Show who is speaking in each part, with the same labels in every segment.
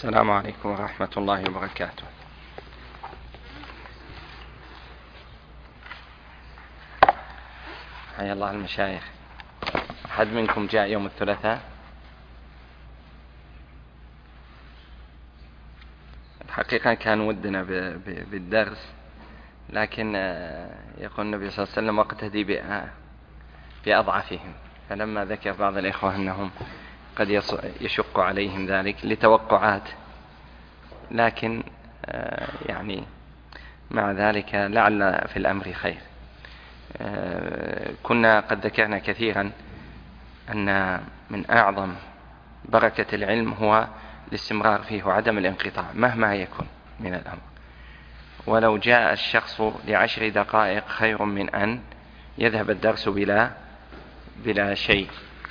Speaker 1: السلام عليكم ورحمة الله وبركاته. حيا الله المشايخ. أحد منكم جاء يوم الثلاثاء؟ الحقيقة كان ودنا بالدرس، لكن يقول النبي صلى الله عليه وسلم واقتدي بأضعفهم، فلما ذكر بعض الإخوة أنهم قد يشق عليهم ذلك لتوقعات، لكن يعني مع ذلك لعل في الأمر خير. كنا قد ذكرنا كثيرا أن من أعظم بركة العلم هو الاستمرار فيه وعدم الانقطاع مهما يكن من الأمر، ولو جاء الشخص ل10 دقائق خير من أن يذهب الدرس بلا شيء.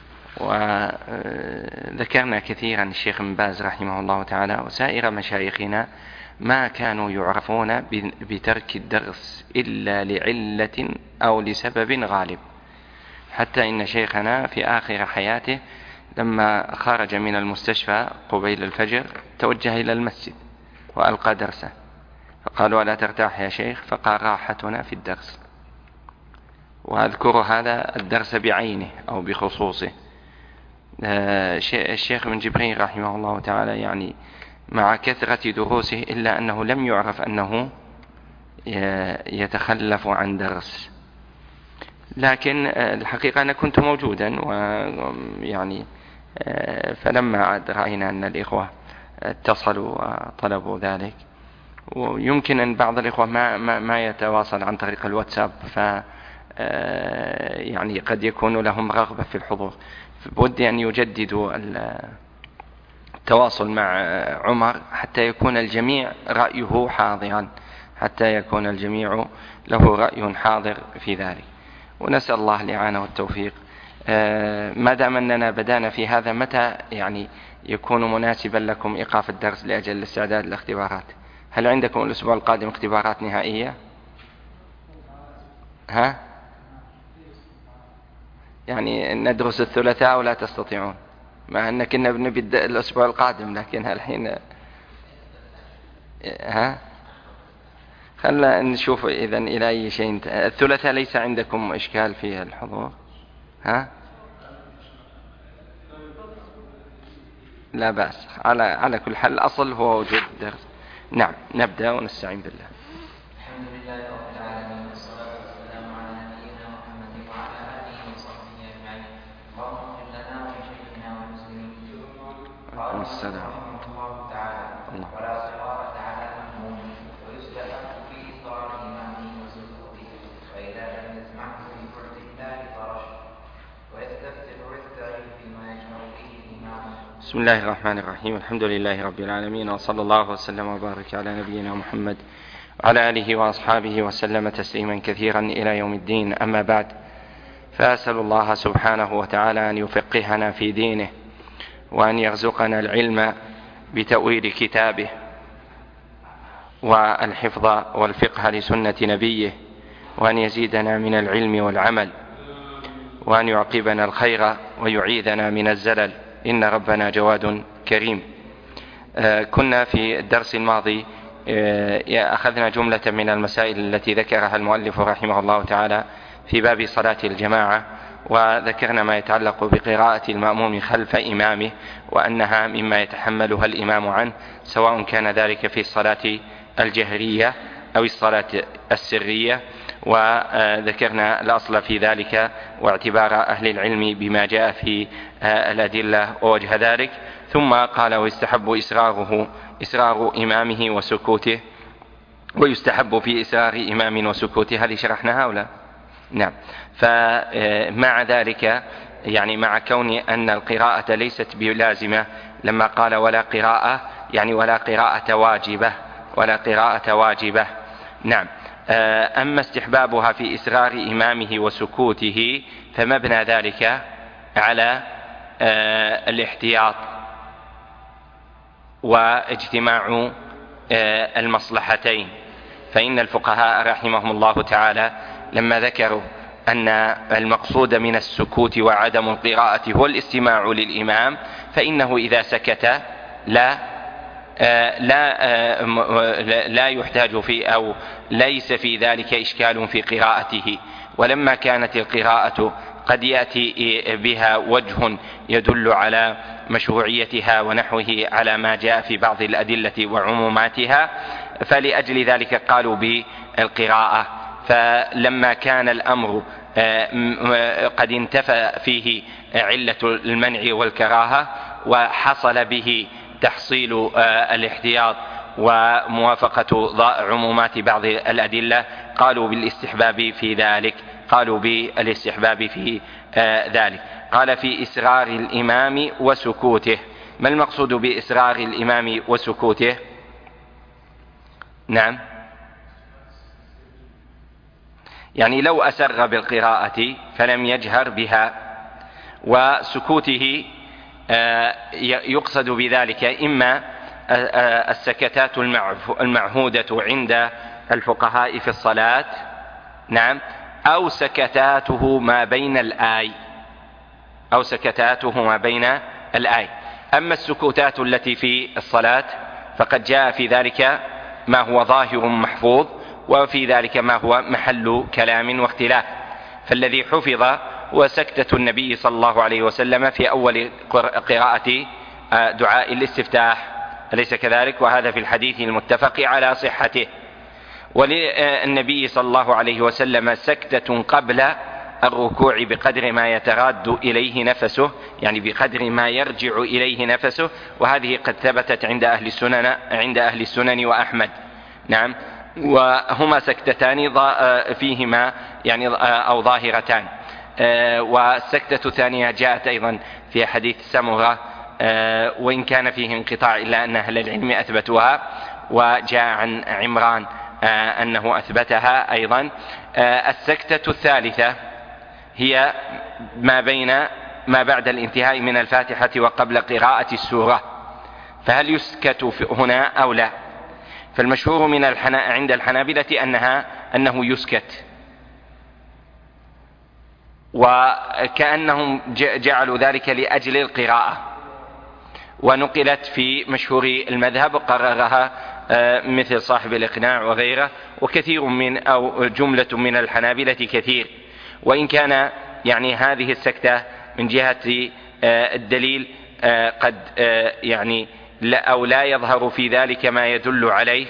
Speaker 1: وذكرنا كثيرا الشيخ ابن باز رحمه الله تعالى وسائر مشايخنا ما كانوا يعرفون بترك الدرس إلا لعلة أو لسبب غالب، حتى إن شيخنا في آخر حياته لما خرج من المستشفى قبيل الفجر توجه إلى المسجد وألقى درسه، فقالوا ألا ترتاح يا شيخ؟ فقال راحتنا في الدرس. وأذكر هذا الدرس بعينه أو بخصوصه. الشيخ ابن جبرين رحمه الله تعالى يعني مع كثرة دروسه إلا أنه لم يعرف أنه يتخلف عن درس، لكن الحقيقة أنا كنت موجودا، ويعني فلما عاد رأينا أن الإخوة اتصلوا وطلبوا ذلك، ويمكن أن بعض الإخوة ما يتواصل عن طريق الواتساب، يعني قد يكون لهم رغبة في الحضور، فبودي أن يجددوا التواصل مع عمر حتى يكون الجميع رأيه حاضرا، حتى يكون الجميع له رأي حاضر في ذلك، ونسأل الله الإعانة والتوفيق. ما دام أننا بدأنا في هذا، متى يعني يكون مناسبا لكم إيقاف الدرس لأجل الاستعداد للاختبارات؟ هل عندكم الأسبوع القادم اختبارات نهائية؟ يعني ندرس الثلاثاء ولا تستطيعون؟ مع أن كنا بنبدأ الأسبوع القادم، لكن الحين خلنا نشوف إذن إلى أي شيء. الثلاثاء ليس عندكم إشكال في الحضور؟ لا بأس، على كل حال الأصل هو وجود الدرس. نعم، نبدأ ونستعين بالله.
Speaker 2: الحمد لله رب العالمين، والصلاة والسلام على نبينا محمد وعلى آله وصحبه أجمعين. اللهم اغفر لنا ولشيخنا والمسلمين. قال
Speaker 1: السلام
Speaker 2: رحمه الله تعالى: ولا قراءة على مأموم، ويستحب في إصرار إمامه وسكوته، فإذا لم يسمعه بفعل الله فرش، ويستفتح ويستعين فيما يجمع به الإمام.
Speaker 1: بسم الله الرحمن الرحيم. الحمد لله رب العالمين، وصلى الله وسلم وبارك على نبينا محمد وعلى آله وأصحابه وسلم تسليما كثيرا إلى يوم الدين. أما بعد، فأسأل الله سبحانه وتعالى أن يفقهنا في دينه، وأن يرزقنا العلم بتأويل كتابه، والحفظ والفقه لسنة نبيه، وأن يزيدنا من العلم والعمل، وأن يعقبنا الخير ويعيذنا من الزلل، إن ربنا جواد كريم. كنا في الدرس الماضي أخذنا جملة من المسائل التي ذكرها المؤلف رحمه الله تعالى في باب صلاة الجماعة، وذكرنا ما يتعلق بقراءة المأموم خلف إمامه، وأنها مما يتحملها الإمام عنه، سواء كان ذلك في الصلاة الجهرية أو الصلاة السرية. وذكرنا الأصل في ذلك واعتبار أهل العلم بما جاء في الأدلة ووجه ذلك. ثم قال: ويستحب إسرار إمامه وسكوته، ويستحب في إسرار إمام وسكوته. هذه شرحناها ولا؟ نعم. فمع ذلك يعني مع كون أن القراءة ليست بلازمة، لما قال ولا قراءة يعني ولا قراءة واجبة. نعم. أما استحبابها في إسرار إمامه وسكوته فمبنى ذلك على الاحتياط واجتماع المصلحتين. فإن الفقهاء رحمهم الله تعالى لما ذكروا أن المقصود من السكوت وعدم القراءة هو الاستماع للإمام، فإنه إذا سكت لا يحتاج فيه أو ليس في ذلك إشكال في قراءته. ولما كانت القراءة قد يأتي بها وجه يدل على مشروعيتها ونحوه على ما جاء في بعض الأدلة وعموماتها، فلأجل ذلك قالوا بالقراءة. فلما كان الأمر قد انتفى فيه علة المنع والكراهة وحصل به تحصيل الاحتياط وموافقة عمومات بعض الأدلة، قالوا بالاستحباب في ذلك. قال في إسرار الإمام وسكوته. ما المقصود بإسرار الإمام وسكوته؟ نعم، يعني لو أسر بالقراءة فلم يجهر بها، وسكوته يقصد بذلك إما السكتات المعهودة عند الفقهاء في الصلاة، نعم، أو سكتاته ما بين الآي. أما السكوتات التي في الصلاة فقد جاء في ذلك ما هو ظاهر محفوظ، وفي ذلك ما هو محل كلام واختلاف. فالذي حفظ وسكتة النبي صلى الله عليه وسلم في أول قراءة دعاء الاستفتاح، أليس كذلك؟ وهذا في الحديث المتفق على صحته. وللنبي صلى الله عليه وسلم سكتة قبل الركوع بقدر ما يتراد إليه نفسه، يعني بقدر ما يرجع إليه نفسه، وهذه قد ثبتت عند أهل السنن وأحمد، نعم، وهما سكتتان فيهما يعني أو ظاهرتان. والسكتة الثانية جاءت أيضا في حديث سمرة، وإن كان فيه انقطاع إلا أن أهل العلم أثبتوها، وجاء عن عمران أنه أثبتها أيضا. السكتة الثالثة هي ما بعد الانتهاء من الفاتحة وقبل قراءة السورة، فهل يسكت هنا أو لا؟ فالمشهور عند الحنابلة أنه يسكت، وكأنهم جعلوا ذلك لأجل القراءة، ونقلت في مشهور المذهب وقررها مثل صاحب الإقناع وغيره، وكثير أو جملة من الحنابلة كثير. وإن كان يعني هذه السكتة من جهة الدليل قد يعني أو لا يظهر في ذلك ما يدل عليه،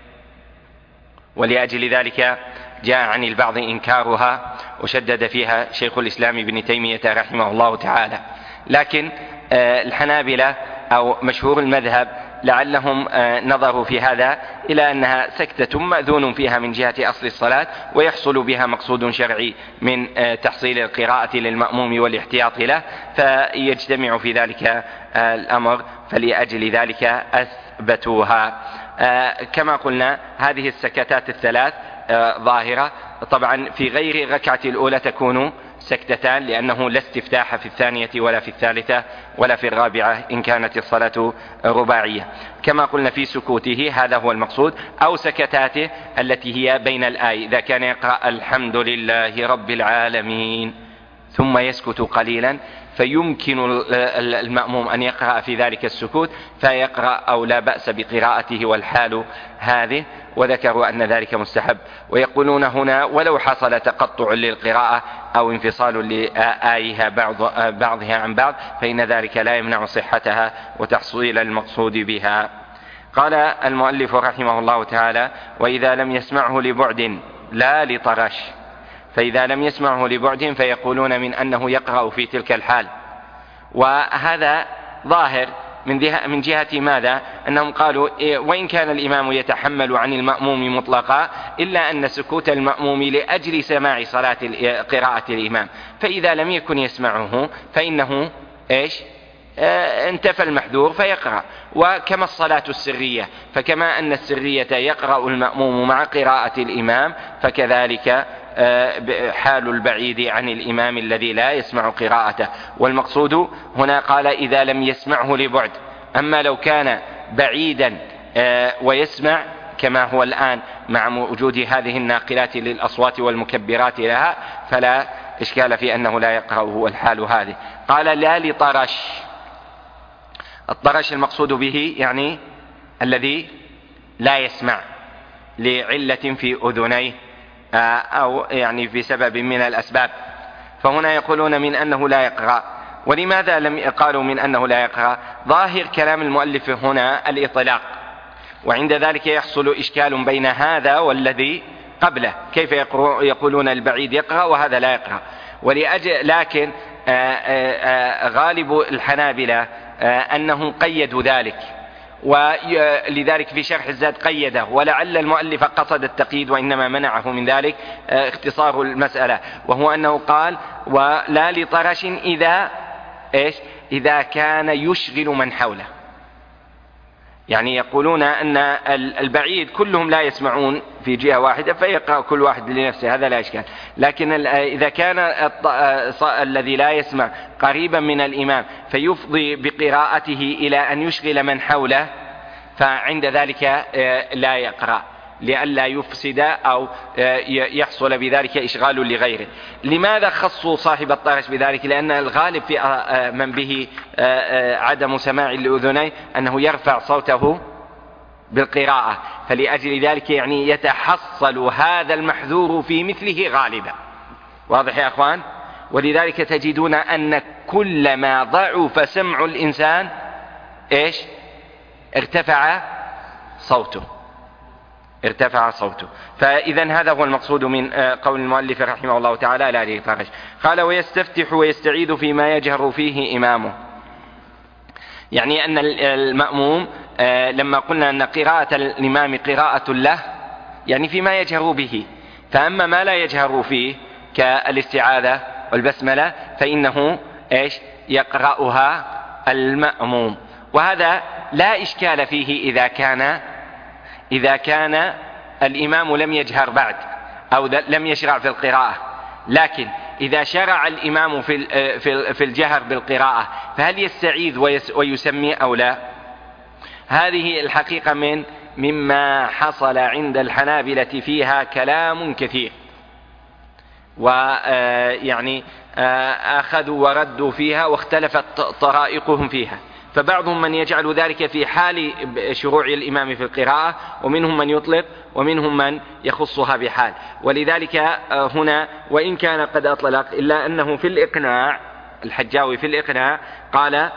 Speaker 1: ولأجل ذلك جاء عن البعض إنكارها، وشدد فيها شيخ الإسلام ابن تيمية رحمه الله تعالى. لكن الحنابلة أو مشهور المذهب لعلهم نظروا في هذا إلى أنها سكتة مأذون فيها من جهة أصل الصلاة، ويحصل بها مقصود شرعي من تحصيل القراءة للمأموم والاحتياط له، فيجتمع في ذلك الأمر، فلأجل ذلك أثبتوها. كما قلنا هذه السكتات الثلاث ظاهرة. طبعا في غير الركعة الأولى تكون سكتتان، لأنه لا استفتاح في الثانية ولا في الثالثة ولا في الرابعة إن كانت الصلاة رباعية. كما قلنا في سكوته هذا هو المقصود، أو سكتاته التي هي بين الآي، إذا كان يقرأ الحمد لله رب العالمين ثم يسكت قليلا، فيمكن المأموم أن يقرأ في ذلك السكوت فيقرأ، أو لا بأس بقراءته والحال هذه، وذكروا أن ذلك مستحب. ويقولون هنا ولو حصل تقطع للقراءة أو انفصال لآيها بعضها عن بعض فإن ذلك لا يمنع صحتها وتحصيل المقصود بها. قال المؤلف رحمه الله تعالى: وإذا لم يسمعه لبعد لا لطرش. فإذا لم يسمعه لبعد فيقولون من أنه يقرأ في تلك الحال، وهذا ظاهر من جهة ماذا؟ أنهم قالوا وإن كان الإمام يتحمل عن المأموم مطلقا إلا أن سكوت المأموم لأجل سماع قراءة الإمام، فإذا لم يكن يسمعه فإنه انتفى المحذور فيقرأ. وكما الصلاة السرية، فكما أن السرية يقرأ المأموم مع قراءة الإمام، فكذلك حال البعيد عن الإمام الذي لا يسمع قراءته. والمقصود هنا قال إذا لم يسمعه لبعد. أما لو كان بعيدا ويسمع كما هو الآن مع وجود هذه الناقلات للأصوات والمكبرات لها فلا إشكال في أنه لا يقرأه الحال هذه. قال لا لطرش. الطرش المقصود به يعني الذي لا يسمع لعلة في أذنيه أو يعني بسبب من الأسباب، فهنا يقولون من أنه لا يقرأ. ولماذا لم يقالوا من أنه لا يقرأ؟ ظاهر كلام المؤلف هنا الإطلاق، وعند ذلك يحصل إشكال بين هذا والذي قبله، كيف يقولون البعيد يقرأ وهذا لا يقرأ؟ لكن غالب الحنابلة أنهم قيدوا ذلك، ولذلك في شرح الزاد قيده، ولعل المؤلف قصد التقييد وإنما منعه من ذلك اختصار المسألة، وهو أنه قال ولا لطرش إذا كان يشغل من حوله. يعني يقولون أن البعيد كلهم لا يسمعون في جهة واحدة فيقرأ كل واحد لنفسه، هذا لا إشكال. لكن إذا كان الذي لا يسمع قريبا من الإمام فيفضي بقراءته إلى أن يشغل من حوله، فعند ذلك لا يقرأ لئلا يفسد أو يحصل بذلك إشغال لغيره. لماذا خصوا صاحب الطرش بذلك؟ لأن الغالب في من به عدم سماع لأذنيه أنه يرفع صوته بالقراءة، فلأجل ذلك يعني يتحصل هذا المحذور في مثله غالبا. واضح يا أخوان؟ ولذلك تجدون أن كلما ضعف سمع الإنسان ارتفع صوته. فإذا هذا هو المقصود من قول المؤلف رحمه الله تعالى لا لطرش. قال ويستفتح ويستعيذ فيما يجهر فيه إمامه، يعني أن المأموم لما قلنا أن قراءة الإمام قراءة له يعني فيما يجهر به، فأما ما لا يجهر فيه كالاستعاذة والبسملة فإنه يقرأها المأموم، وهذا لا إشكال فيه إذا كان الإمام لم يجهر بعد أو لم يشرع في القراءة. لكن إذا شرع الإمام في الجهر بالقراءة فهل يستعيذ ويسمي أو لا؟ هذه الحقيقة مما حصل عند الحنابلة فيها كلام كثير، ويعني أخذوا وردوا فيها واختلفت طرائقهم فيها، فبعضهم من يجعل ذلك في حال شروع الإمام في القراءة، ومنهم من يطلق، ومنهم من يخصها بحال. ولذلك هنا وإن كان قد أطلق إلا أنه في الإقناع، الحجاوي في الإقناع قال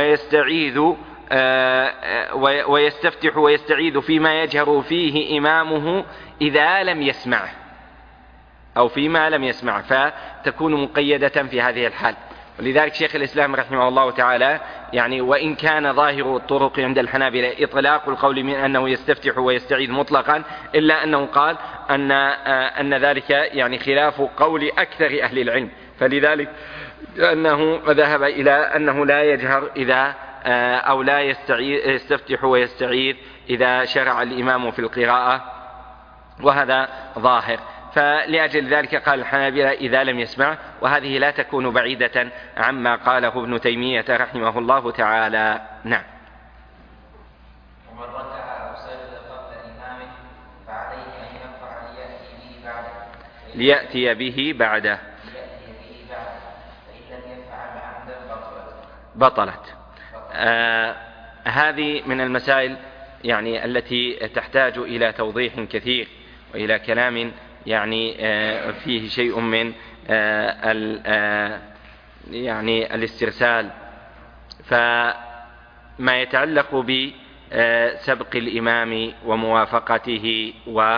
Speaker 1: ويستفتح ويستعيذ فيما يجهر فيه إمامه إذا لم يسمعه أو فيما لم يسمع، فتكون مقيدة في هذه الحال. ولذلك شيخ الإسلام رحمه الله تعالى يعني وإن كان ظاهر الطرق عند الحنابلة إطلاق القول من أنه يستفتح ويستعيذ مطلقا، إلا أنه قال أن ذلك يعني خلاف قول أكثر أهل العلم، فلذلك أنه ذهب إلى أنه لا يجهر إذا أو لا يستفتح ويستعيذ إذا شرع الإمام في القراءة، وهذا ظاهر. فلأجل ذلك قال الحنابلة إذا لم يسمع، وهذه لا تكون بعيدة عما قاله ابن تيمية رحمه الله تعالى. نعم.
Speaker 2: ومن ركع أو سجد قبل إمامه فعليه أن يرفع
Speaker 1: ليأتي به بعده،
Speaker 2: فإن لم يفعل عمدا
Speaker 1: بطلت. هذه من المسائل يعني التي تحتاج إلى توضيح كثير وإلى كلام يعني فيه شيء من يعني الاسترسال. فما يتعلق بسبق الإمام وموافقته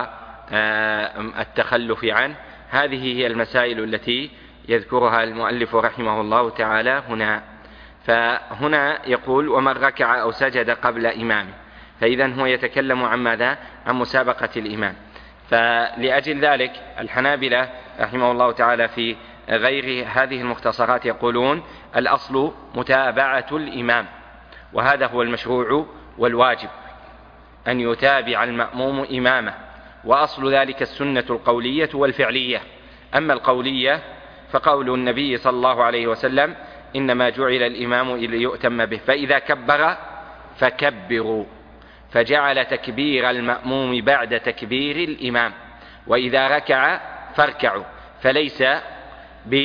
Speaker 1: والتخلف عنه، هذه هي المسائل التي يذكرها المؤلف رحمه الله تعالى هنا. فهنا يقول ومن ركع أو سجد قبل إمامه، فإذا هو يتكلم عن ماذا؟ عن مسابقة الإمام. فلأجل ذلك الحنابلة رحمه الله تعالى في غير هذه المختصرات يقولون الأصل متابعة الإمام، وهذا هو المشروع والواجب أن يتابع المأموم إمامه، وأصل ذلك السنة القولية والفعلية. أما القولية فقول النبي صلى الله عليه وسلم إنما جعل الإمام ليؤتم به، فإذا كبر فكبروا، فجعل تكبير المأموم بعد تكبير الإمام، وإذا ركع فاركعوا، فليس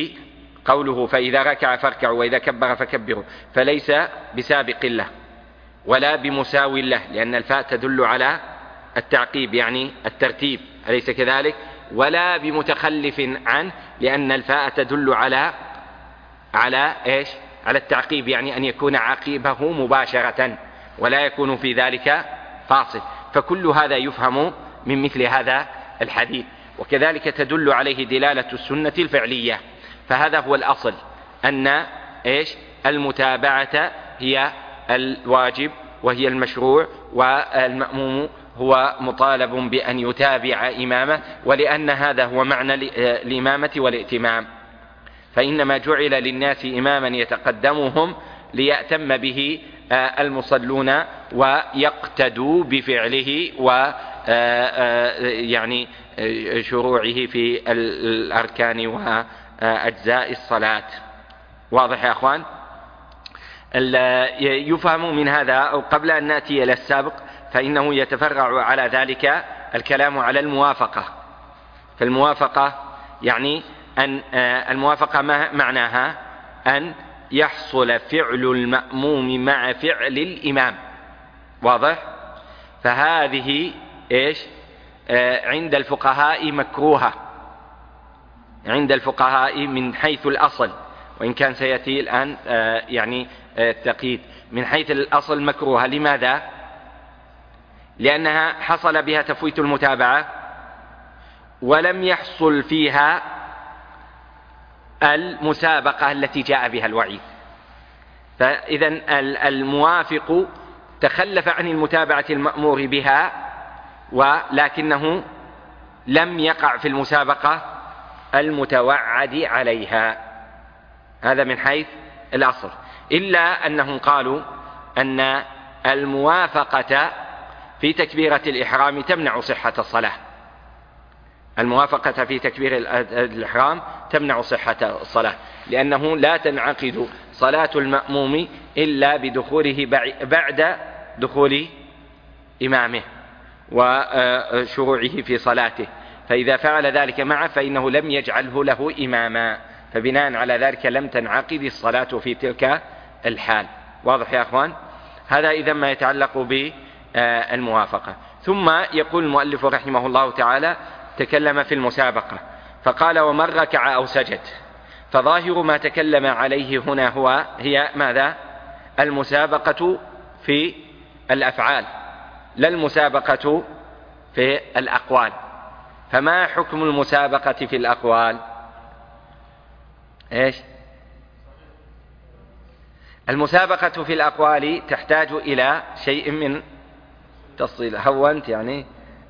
Speaker 1: بقوله فإذا ركع فاركعوا وإذا كبر فكبروا، فليس بسابق له، ولا بمساو له، لأن الفاء تدل على التعقيب يعني الترتيب، أليس كذلك؟ ولا بمتخلف عنه، لأن الفاء تدل على إيش؟ على التعقيب، يعني أن يكون عقيبه مباشرة ولا يكون في ذلك فاصل. فكل هذا يفهم من مثل هذا الحديث. وكذلك تدل عليه دلالة السنة الفعلية. فهذا هو الأصل، أن إيش؟ المتابعة هي الواجب وهي المشروع، والمأموم هو مطالب بأن يتابع إمامه، ولأن هذا هو معنى الإمامة والائتمام. فإنما جعل للناس إماما يتقدمهم ليأتم به المصلون ويقتدوا بفعله ويعني شروعه في الأركان وأجزاء الصلاة. واضح يا أخوان؟ يفهم من هذا، أو قبل أن نأتي إلى السابق، فإنه يتفرع على ذلك الكلام على الموافقة. فالموافقة يعني أن الموافقة ما معناها؟ أن يحصل فعل المأموم مع فعل الإمام. واضح؟ فهذه إيش؟ عند الفقهاء مكروهة، عند الفقهاء من حيث الأصل، وإن كان سيأتي الآن يعني التقييد. من حيث الأصل مكروهة. لماذا؟ لأنها حصل بها تفويت المتابعة ولم يحصل فيها المسابقة التي جاء بها الوعيد. فإذا الموافق تخلف عن المتابعة المأمور بها، ولكنه لم يقع في المسابقة المتوعد عليها. هذا من حيث الأصل. إلا أنهم قالوا أن الموافقة في تكبيرة الإحرام تمنع صحة الصلاة. الموافقة في تكبير الإحرام تمنع صحة الصلاة، لأنه لا تنعقد صلاة المأموم إلا بدخوله بعد دخول إمامه وشروعه في صلاته. فإذا فعل ذلك معه فإنه لم يجعله له إماما، فبناء على ذلك لم تنعقد الصلاة في تلك الحال. واضح يا أخوان؟ هذا إذا ما يتعلق بالموافقة. ثم يقول المؤلف رحمه الله تعالى: تكلم في المسابقة فقال: ومن ركع أو سجد. فظاهر ما تكلم عليه هنا هي ماذا؟ المسابقة في الأفعال، لا المسابقة في الأقوال. فما حكم المسابقة في الأقوال؟ إيش؟ المسابقة في الأقوال تحتاج إلى شيء من تفصيل. هونت يعني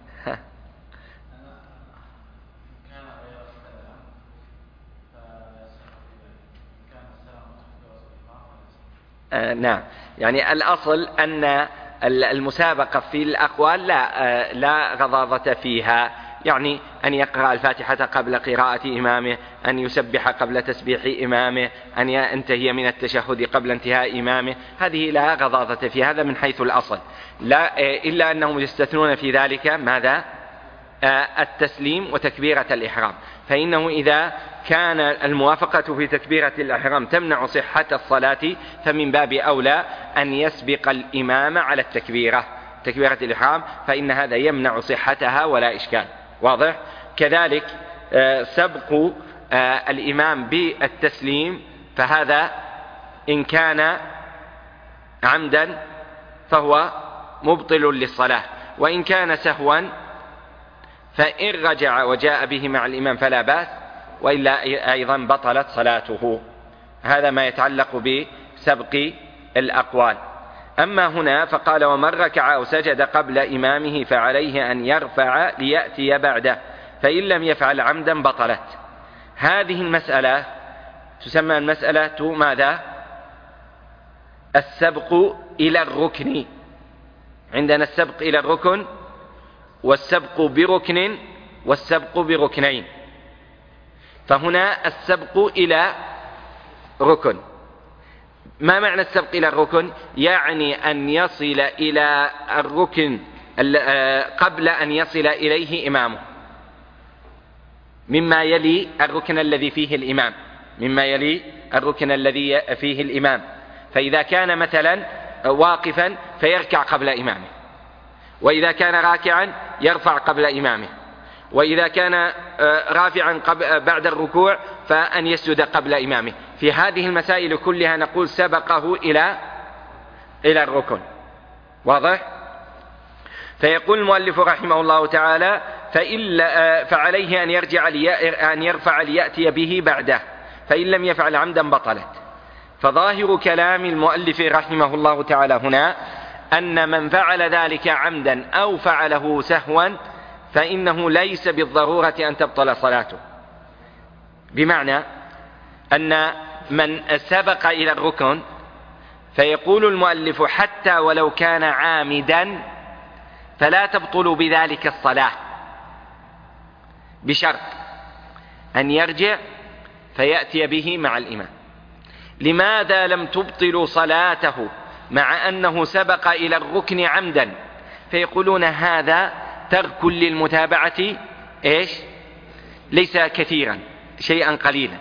Speaker 1: نعم، يعني الأصل أن المسابقة في الأقوال لا غضاضة فيها، يعني أن يقرأ الفاتحة قبل قراءة إمامه، أن يسبح قبل تسبيح إمامه، أن ينتهي من التشهد قبل انتهاء إمامه، هذه لا غضاضة فيها. هذا من حيث الأصل، لا إلا أنهم يستثنون في ذلك ماذا؟ التسليم وتكبيرة الإحرام. فإنه إذا كان الموافقة في تكبيرة الإحرام تمنع صحة الصلاة، فمن باب أولى أن يسبق الإمام على تكبيرة الإحرام، فإن هذا يمنع صحتها ولا إشكال. واضح؟ كذلك سبق الإمام بالتسليم، فهذا إن كان عمدا فهو مبطل للصلاة، وإن كان سهوا فإن رجع وجاء به مع الإمام فلا بأس، وإلا أيضا بطلت صلاته. هذا ما يتعلق بسبق الأقوال. أما هنا فقال: ومن ركع أو سجد قبل إمامه فعليه أن يرفع ليأتي بعده، فإن لم يفعل عمدا بطلت. هذه المسألة تسمى المسألة ماذا؟ السبق إلى الركن. عندنا السبق إلى الركن، والسبق بركن، والسبق بركنين. فهنا السبق إلى ركن. ما معنى السبق إلى الركن؟ يعني أن يصل إلى الركن قبل أن يصل إليه إمامه، مما يلي الركن الذي فيه الإمام، مما يلي الركن الذي فيه الإمام. فإذا كان مثلا واقفا فيركع قبل إمامه، وإذا كان راكعا يرفع قبل إمامه، وإذا كان رافعا بعد الركوع فأن يسجد قبل إمامه. في هذه المسائل كلها نقول سبقه إلى الركن. واضح؟ فيقول المؤلف رحمه الله تعالى: فعليه أن يرفع ليأتي به بعده، فإن لم يفعل عمدا بطلت. فظاهر كلام المؤلف رحمه الله تعالى هنا أن من فعل ذلك عمدا أو فعله سهوا فإنه ليس بالضرورة أن تبطل صلاته، بمعنى أن من سبق إلى الركن فيقول المؤلف حتى ولو كان عامدا فلا تبطل بذلك الصلاة، بشرط أن يرجع فيأتي به مع الإمام. لماذا لم تبطلوا صلاته مع أنه سبق إلى الركن عمدا؟ فيقولون هذا ترك للمتابعة ليس كثيرا، شيئا قليلا.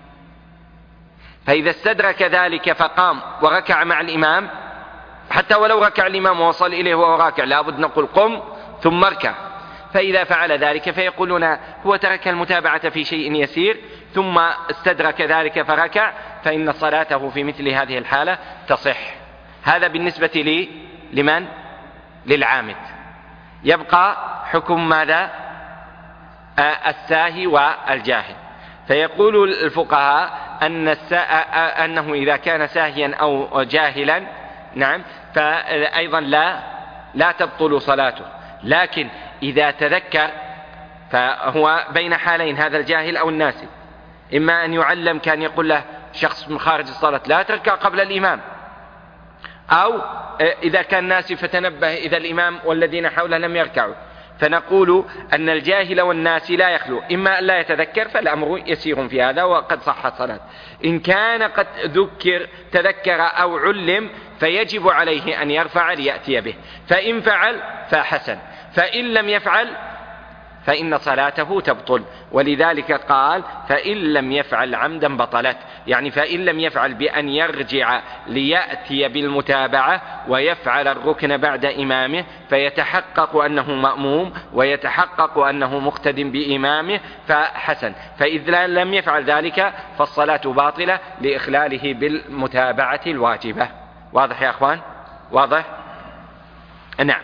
Speaker 1: فإذا استدرك ذلك فقام وركع مع الإمام، حتى ولو ركع الإمام ووصل إليه وهو راكع لابد نقول قم ثم اركع. فإذا فعل ذلك فيقولون هو ترك المتابعة في شيء يسير ثم استدرك ذلك فركع، فإن صلاته في مثل هذه الحالة تصح. هذا بالنسبة لمن؟ للعامد. يبقى حكم ماذا؟ الساهي والجاهل. فيقول الفقهاء أنه إذا كان ساهيا أو جاهلا نعم فأيضا لا تبطل صلاته، لكن إذا تذكر فهو بين حالين، هذا الجاهل أو الناسي. إما أن يعلم، كان يقول له شخص من خارج الصلاة لا تركع قبل الإمام، أو إذا كان ناسي فتنبه إذا الإمام والذين حوله لم يركعوا. فنقول أن الجاهل والناسي لا يخلو، إما أن لا يتذكر فالأمر يسير في هذا وقد صحت صلاة. إن كان قد تذكر أو علم فيجب عليه أن يرفع ليأتي به، فإن فعل فحسن، فإن لم يفعل فإن صلاته تبطل. ولذلك قال فإن لم يفعل عمدا بطلت، يعني فإن لم يفعل بأن يرجع ليأتي بالمتابعة ويفعل الركن بعد إمامه فيتحقق أنه مأموم ويتحقق أنه مقتد بإمامه فحسن، فإذا لم يفعل ذلك فالصلاة باطلة لإخلاله بالمتابعة الواجبة. واضح يا أخوان؟ واضح؟ نعم.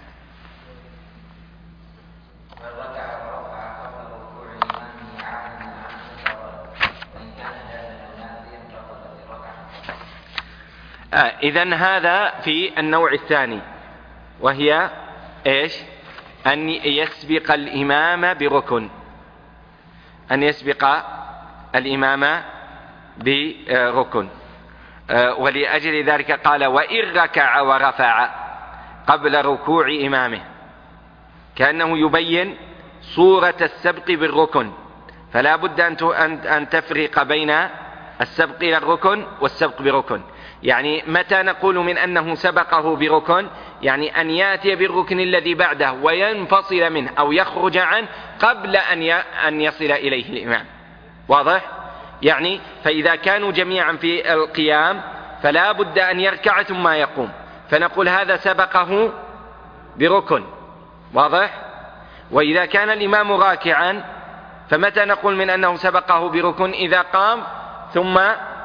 Speaker 1: إذن هذا في النوع الثاني، وهي أن يسبق الإمام بركن، أن يسبق الإمام بركن. ولأجل ذلك قال وإن ركع ورفع قبل ركوع إمامه، كأنه يبين صورة السبق بالركن. فلا بد أن تفرق بين السبق إلى الركن والسبق بركن. يعني متى نقول من أنه سبقه بركن؟ يعني أن يأتي بالركن الذي بعده وينفصل منه أو يخرج عنه قبل أن يصل إليه الإمام. واضح؟ يعني فإذا كانوا جميعا في القيام فلا بد أن يركع ثم يقوم، فنقول هذا سبقه بركن. واضح؟ وإذا كان الإمام راكعا فمتى نقول من أنه سبقه بركن؟ إذا قام ثم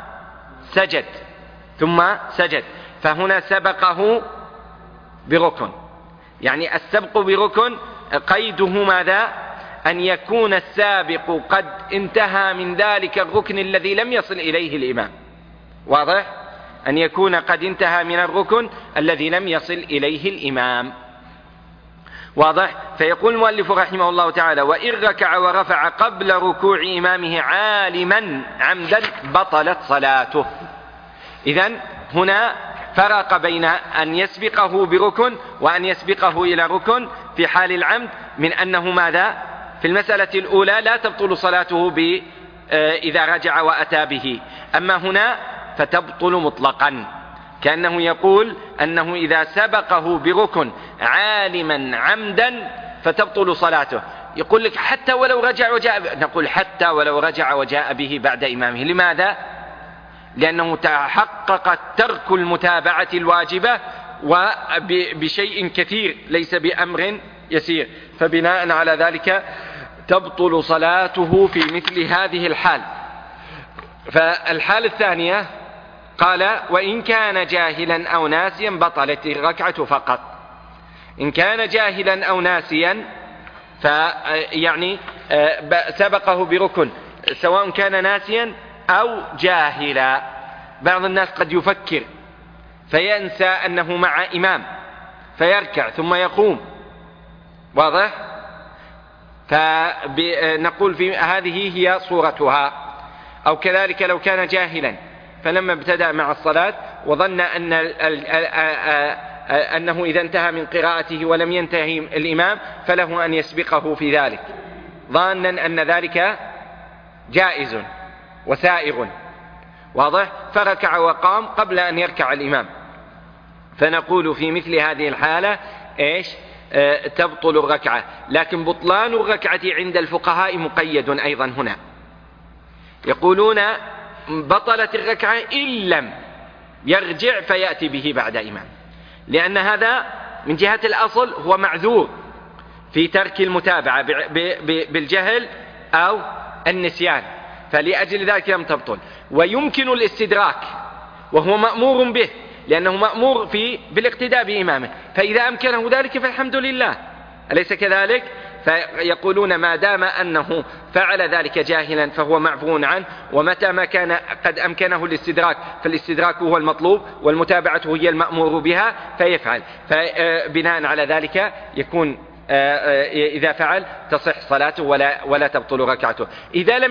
Speaker 1: سجد، فهنا سبقه بركن. يعني السبق بركن قيده ماذا؟ أن يكون السابق قد انتهى من ذلك الركن الذي لم يصل إليه الإمام. واضح؟ أن يكون قد انتهى من الركن الذي لم يصل إليه الإمام. واضح؟ فيقول المؤلف رحمه الله تعالى وإن ركع ورفع قبل ركوع إمامه عالما عمدا بطلت صلاته. إذن هنا فرق بين أن يسبقه بركن وأن يسبقه إلى ركن في حال العمد، من أنه ماذا؟ في المسألة الأولى لا تبطل صلاته إذا رجع وأتى به، أما هنا فتبطل مطلقا، كأنه يقول أنه إذا سبقه بركن عالما عمدا فتبطل صلاته. يقول لك حتى ولو رجع وجاء، نقول حتى ولو رجع وجاء به بعد إمامه. لماذا؟ لأنه تحقق ترك المتابعة الواجبة وبشيء كثير ليس بأمر يسير، فبناء على ذلك تبطل صلاته في مثل هذه الحال. فالحالة الثانية قال وإن كان جاهلا أو ناسيا بطلت الركعة فقط. إن كان جاهلا أو ناسيا فيعني سبقه بركن سواء كان ناسيا أو جاهلا. بعض الناس قد يفكر فينسى أنه مع إمام فيركع ثم يقوم، واضح؟ فنقول في هذه هي صورتها. أو كذلك لو كان جاهلا فلما ابتدأ مع الصلاة وظن أنه إذا انتهى من قراءته ولم ينتهي الإمام فله أن يسبقه في ذلك، ظانا أن ذلك جائز وسائغ، واضح؟ فركع وقام قبل أن يركع الإمام. فنقول في مثل هذه الحالة إيش؟ تبطل الركعة. لكن بطلان الركعة عند الفقهاء مقيد أيضا هنا، يقولون بطلت الركعة إن لم يرجع فيأتي به بعد إمام، لأن هذا من جهة الأصل هو معذور في ترك المتابعة بالجهل أو النسيان، فلأجل ذلك لم تبطل. ويمكن الاستدراك وهو مأمور به لأنه مأمور بالاقتداء بإمامه، فإذا أمكنه ذلك فالحمد لله، أليس كذلك؟ فيقولون ما دام أنه فعل ذلك جاهلا فهو معفو عنه، ومتى ما كان قد أمكنه الاستدراك فالاستدراك هو المطلوب والمتابعة هي المأمور بها فيفعل. فبناء على ذلك يكون إذا فعل تصح صلاته ولا تبطل ركعته. إذا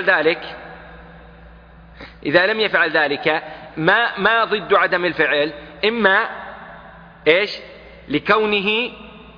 Speaker 1: لم يفعل ذلك ما ضد عدم الفعل؟ إما إيش؟ لكونه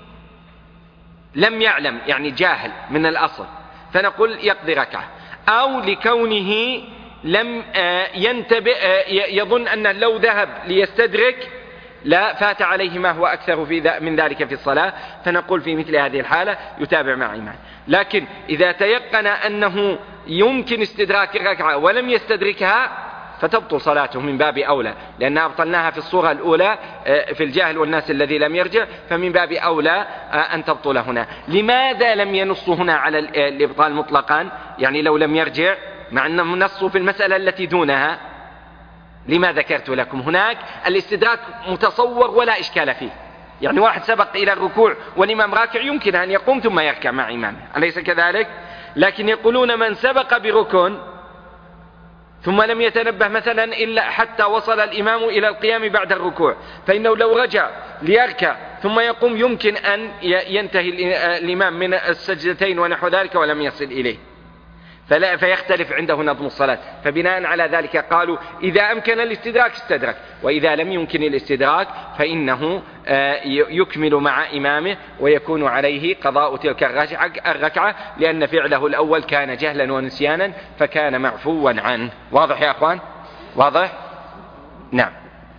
Speaker 1: لم يعلم، يعني جاهل من الأصل، فنقول يقضي ركعة، أو لكونه لم ينتبه يظن أنه لو ذهب ليستدرك لا فات عليه ما هو أكثر من ذلك في الصلاة، فنقول في مثل هذه الحالة يتابع مع إمام. لكن إذا تيقن أنه يمكن استدراك الركعة ولم يستدركها فتبطل صلاته من باب أولى، لأنها أبطلناها في الصورة الأولى في الجاهل والناس الذي لم يرجع، فمن باب أولى أن تبطل هنا. لماذا لم ينص هنا على الإبطال مطلقا؟ يعني لو لم يرجع، مع أنه نصوا في المسألة التي دونها. لما ذكرت لكم هناك الاستدراك متصور ولا إشكال فيه، يعني واحد سبق إلى الركوع والإمام راكع يمكن أن يقوم ثم يركع مع إمامه، أليس كذلك؟ لكن يقولون من سبق بركن ثم لم يتنبه مثلا إلا حتى وصل الإمام إلى القيام بعد الركوع، فإنه لو رجع ليركع ثم يقوم يمكن أن ينتهي الإمام من السجدتين ونحو ذلك ولم يصل إليه، فيختلف عنده نظم الصلاة. فبناء على ذلك قالوا إذا أمكن الاستدراك استدرك، وإذا لم يمكن الاستدراك فإنه يكمل مع إمامه ويكون عليه قضاء تلك الركعة، لأن فعله الأول كان جهلا ونسيانا فكان معفوا عنه. واضح يا أخوان؟ واضح؟ نعم.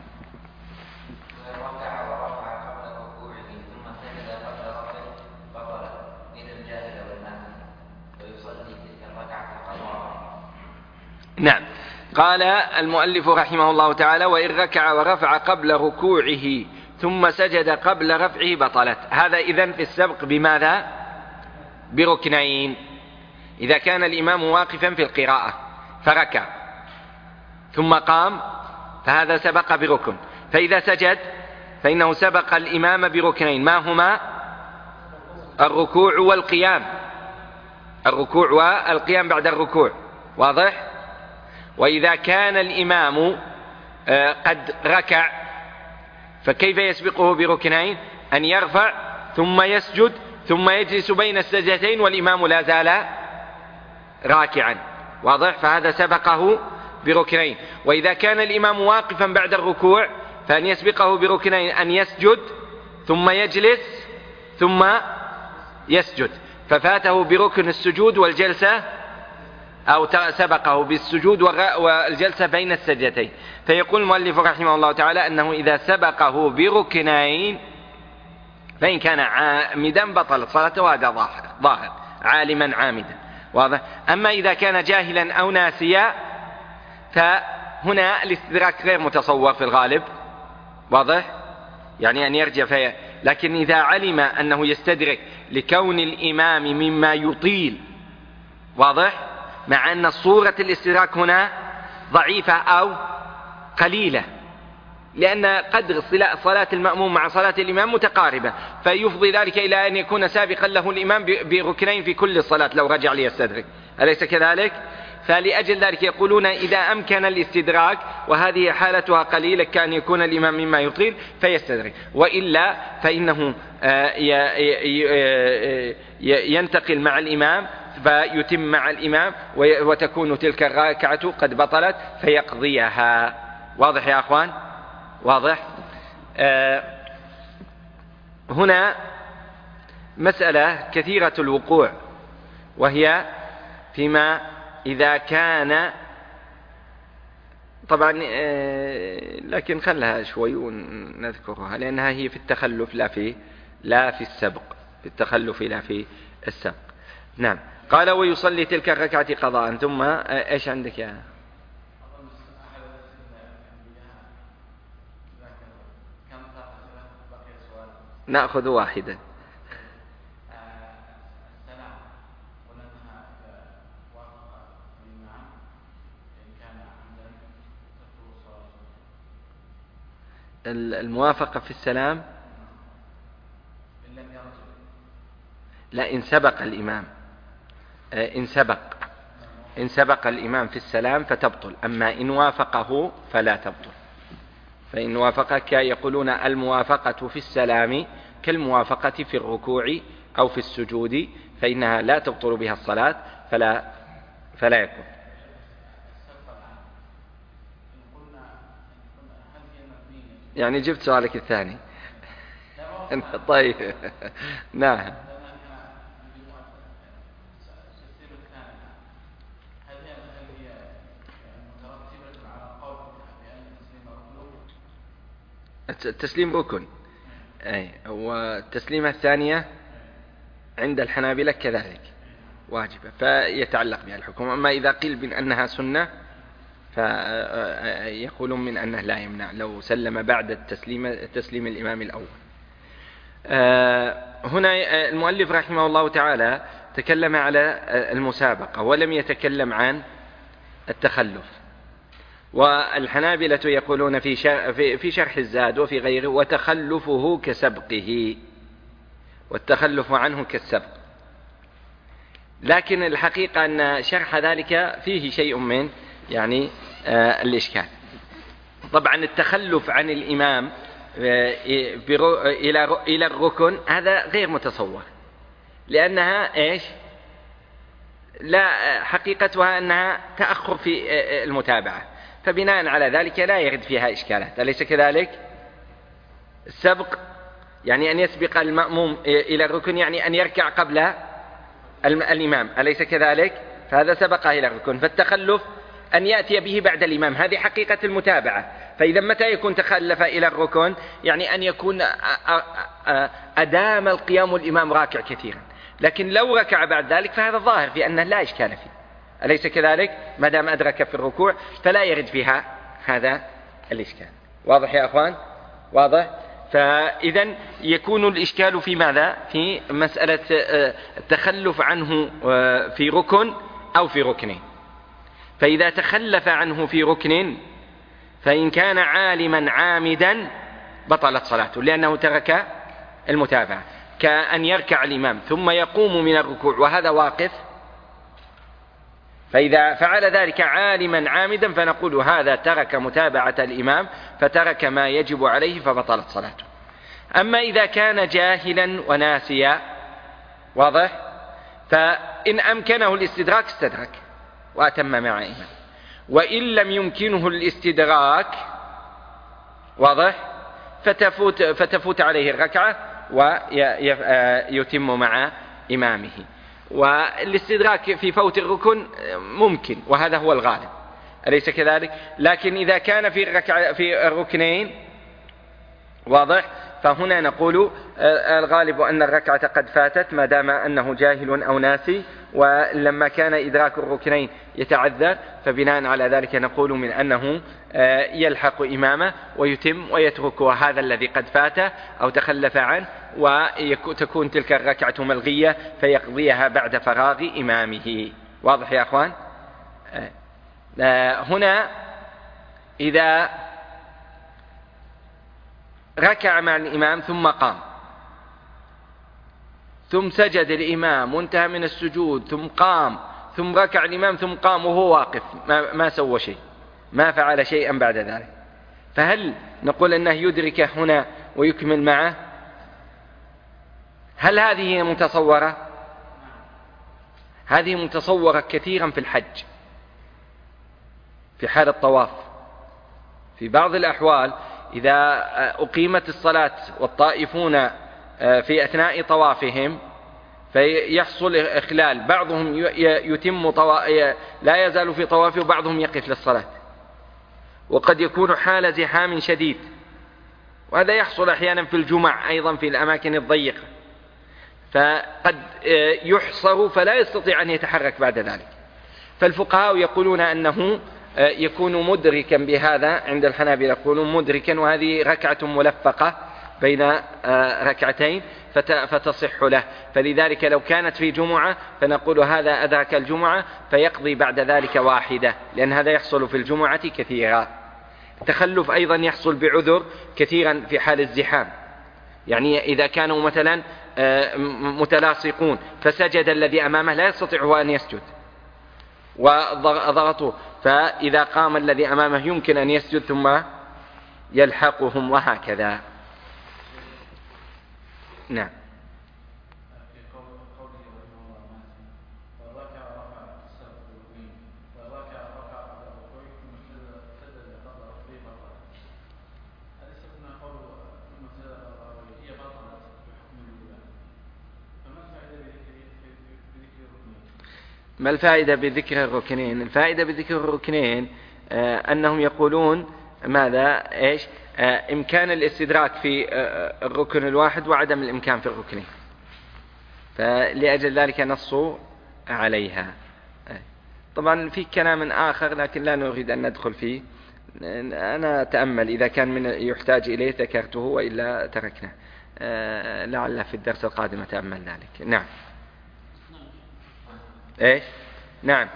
Speaker 1: نعم. قال المؤلف رحمه الله تعالى وإن ركع ورفع قبل ركوعه ثم سجد قبل رفعه بطلت. هذا إذن في السبق بماذا؟ بركنين. إذا كان الإمام واقفا في القراءة فركع ثم قام فهذا سبق بركن، فإذا سجد فإنه سبق الإمام بركنين، ما هما؟ الركوع والقيام، الركوع والقيام بعد الركوع، واضح؟ وإذا كان الإمام قد ركع فكيف يسبقه بركنين؟ أن يرفع ثم يسجد ثم يجلس بين السجدتين والإمام لا زال راكعا، واضح؟ فهذا سبقه بركنين. وإذا كان الإمام واقفا بعد الركوع فأن يسبقه بركنين، أن يسجد ثم يجلس ثم يسجد، ففاته بركن السجود والجلسة، أو سبقه بالسجود والجلسة بين السجدتين. فيقول المؤلف رحمه الله تعالى أنه إذا سبقه بركنين فإن كان عامدا بطلت صلاته، هذا ظاهر عالما عامدا، واضح؟ أما إذا كان جاهلا أو ناسيا فهنا الاستدراك غير متصور في الغالب، واضح؟ يعني أن يرجع لكن إذا علم أنه يستدرك لكون الإمام مما يطيل، واضح، مع أن صورة الاستدراك هنا ضعيفة أو قليلة، لأن قدر صلاة المأموم مع صلاة الإمام متقاربة، فيفضي ذلك إلى أن يكون سابقا له الإمام بركنين في كل الصلاة لو رجع ليستدرك، أليس كذلك؟ فلأجل ذلك يقولون إذا أمكن الاستدراك وهذه حالتها قليلة كان يكون الإمام مما يطيل فيستدرك، وإلا فإنه ينتقل مع الإمام فيتم مع الإمام وتكون تلك الركعة قد بطلت فيقضيها. واضح يا أخوان؟ واضح؟ هنا مسألة كثيرة الوقوع، وهي فيما إذا كان طبعا، لكن خلها شوي ونذكرها لأنها هي في التخلف لا في السبق، في التخلف لا في السبق. نعم. قال ويصلي تلك الركعة قضاء. ثم إيش عندك يا نأخذ واحدا. الموافقة في السلام لا، إن سبق الإمام، إن سبق الإمام في السلام فتبطل، أما إن وافقه فلا تبطل. فإن وافقك يقولون الموافقة في السلام كالموافقة في الركوع أو في السجود، فإنها لا تبطل بها الصلاة، فلا يكون. يعني جبت سؤالك الثاني. طيب. نعم. التسليم ركن، والتسليمة الثانية عند الحنابلة كذلك واجبة، فيتعلق بها الحكم. أما إذا قيل بأنها سنة فيقولون من أنه لا يمنع لو سلم بعد تسليم الإمام الأول. هنا المؤلف رحمه الله تعالى تكلم على المسابقة ولم يتكلم عن التخلف، والحنابلة يقولون في شرح الزاد وفي غيره وتخلفه كسبقه، والتخلف عنه كالسبق. لكن الحقيقة أن شرح ذلك فيه شيء من الإشكال. طبعا التخلف عن الإمام إلى الركن هذا غير متصور، لأنها لا حقيقتها أنها تأخر في المتابعة، فبناء على ذلك لا يرد فيها إشكالات، أليس كذلك؟ السبق يعني أن يسبق المأموم إلى الركن، يعني أن يركع قبل الإمام، أليس كذلك؟ فهذا سبقه إلى الركن. فالتخلف أن يأتي به بعد الإمام، هذه حقيقة المتابعة. فإذا متى يكون تخلف إلى الركن؟ يعني أن يكون أدام القيام الإمام راكع كثيرا، لكن لو ركع بعد ذلك فهذا الظاهر في أنه لا إشكال فيه، أليس كذلك؟ ما دام أدرك في الركوع فلا يرد فيها هذا الإشكال. واضح يا أخوان؟ واضح؟ فإذا يكون الإشكال في ماذا؟ في مسألة التخلف عنه في ركن أو في ركنين. فإذا تخلف عنه في ركن فإن كان عالما عامدا بطلت صلاته، لأنه ترك المتابعة، كأن يركع الإمام ثم يقوم من الركوع وهذا واقف، فإذا فعل ذلك عالما عامدا فنقول هذا ترك متابعة الإمام فترك ما يجب عليه فبطلت صلاته. أما إذا كان جاهلا وناسيا، واضح، فإن أمكنه الاستدراك استدرك وأتم مع إمام، وإن لم يمكنه الاستدراك، واضح، فتفوت عليه الركعة ويتم مع إمامه. والاستدراك في فوت الركن ممكن، وهذا هو الغالب، أليس كذلك؟ لكن إذا كان في الركنين، واضح، فهنا نقول الغالب أن الركعة قد فاتت ما دام أنه جاهل أو ناسي، ولما كان إدراك الركنين يتعذر فبناء على ذلك نقول من أنه يلحق إمامه ويتم ويترك هذا الذي قد فاته أو تخلف عنه، وتكون تلك الركعة ملغية فيقضيها بعد فراغ إمامه. واضح يا أخوان؟ هنا إذا ركع مع الإمام ثم قام ثم سجد الإمام وانتهى من السجود ثم قام ثم ركع الإمام ثم قام وهو واقف ما سوى شيء، ما فعل شيئا بعد ذلك، فهل نقول أنه يدركه هنا ويكمل معه؟ هل هذه متصورة؟ هذه متصورة كثيرا في الحج في حال الطواف. في بعض الأحوال إذا أقيمت الصلاة والطائفون في أثناء طوافهم فيحصل إخلال، بعضهم لا يزال في طوافه وبعضهم يقف للصلاة، وقد يكون حال زحام شديد، وهذا يحصل أحيانا في الجمع أيضا في الأماكن الضيقة، فقد يحصر فلا يستطيع أن يتحرك بعد ذلك. فالفقهاء يقولون أنه يكون مدركا بهذا، عند الحنابلة يقولون مدركا، وهذه ركعة ملفقة بين ركعتين فتصح له، فلذلك لو كانت في جمعة فنقول هذا أدرك الجمعة فيقضي بعد ذلك واحدة، لأن هذا يحصل في الجمعة كثيرا. التخلف أيضا يحصل بعذر كثيرا في حال الزحام، يعني إذا كانوا مثلا متلاصقون فسجد الذي أمامه لا يستطيع هو أن يسجد وضغطوه، فإذا قام الذي أمامه يمكن أن يسجد ثم يلحقهم وهكذا. نعم. ما الفائدة بذكر الركنين؟ الفائدة بذكر الركنين أنهم يقولون ماذا؟ إيش؟ إمكان الاستدراك في الركن الواحد وعدم الإمكان في الركنين، فلأجل ذلك نصوا عليها. طبعا في كلام آخر لكن لا نريد أن ندخل فيه، أنا أتأمل إذا كان من يحتاج إليه ذكرته وإلا تركنا، لعل في الدرس القادم أتأمل ذلك. نعم. إيش؟ نعم.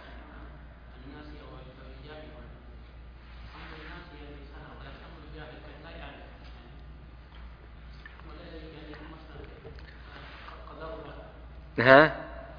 Speaker 1: ها؟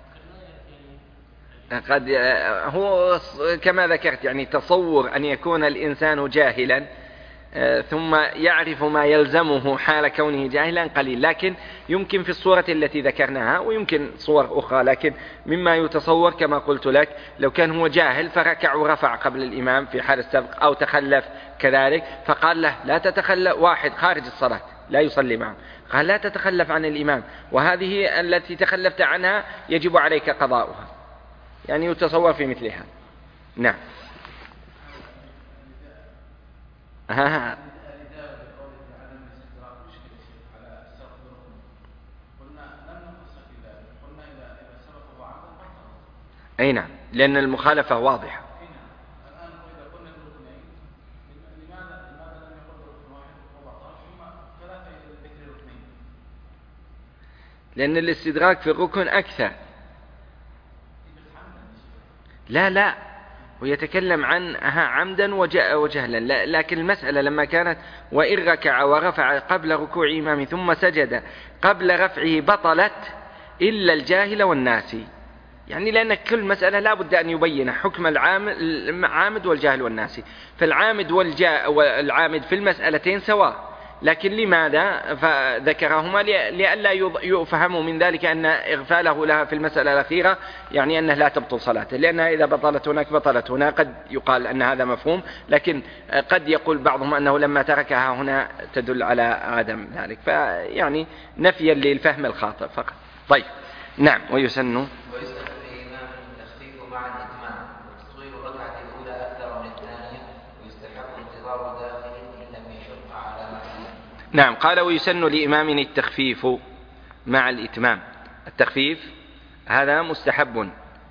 Speaker 1: قد هو كما ذكرت، يعني تصور أن يكون الإنسان جاهلا ثم يعرف ما يلزمه حال كونه جاهلا قليل، لكن يمكن في الصورة التي ذكرناها ويمكن صور أخرى، لكن مما يتصور كما قلت لك لو كان هو جاهل فركع ورفع قبل الإمام في حال السبق أو تخلف كذلك، فقال له لا تتخلف، واحد خارج الصلاة لا يصلي معه قال لا تتخلف عن الإمام، وهذه التي تخلفت عنها يجب عليك قضاؤها، يعني يتصور في مثلها. نعم. أي نعم، لأن المخالفة واضحة. لأن الاستدراك في الركن أكثر. لا ويتكلم عن عمدا وجهلا، لكن المسألة لما كانت وإن ركع ورفع قبل ركوع إمامه ثم سجد قبل رفعه بطلت إلا الجاهل والناسي، يعني لأن كل مسألة لا بد أن يبين حكم العامد والجاهل والناسي، فالعامد والعامد في المسألتين سواء، لكن لماذا فذكرهما؟ لئلا يفهم من ذلك أن إغفاله لها في المسألة الأخيرة يعني أنه لا تبطل صلاته، لأنها إذا بطلت هناك بطلت هنا، قد يقال أن هذا مفهوم، لكن قد يقول بعضهم أنه لما تركها هنا تدل على عدم ذلك، فيعني نفيا للفهم الخاطئ فقط. طيب. نعم. ويسن نعم. قال ويسن لإمام التخفيف مع الإتمام. التخفيف هذا مستحب،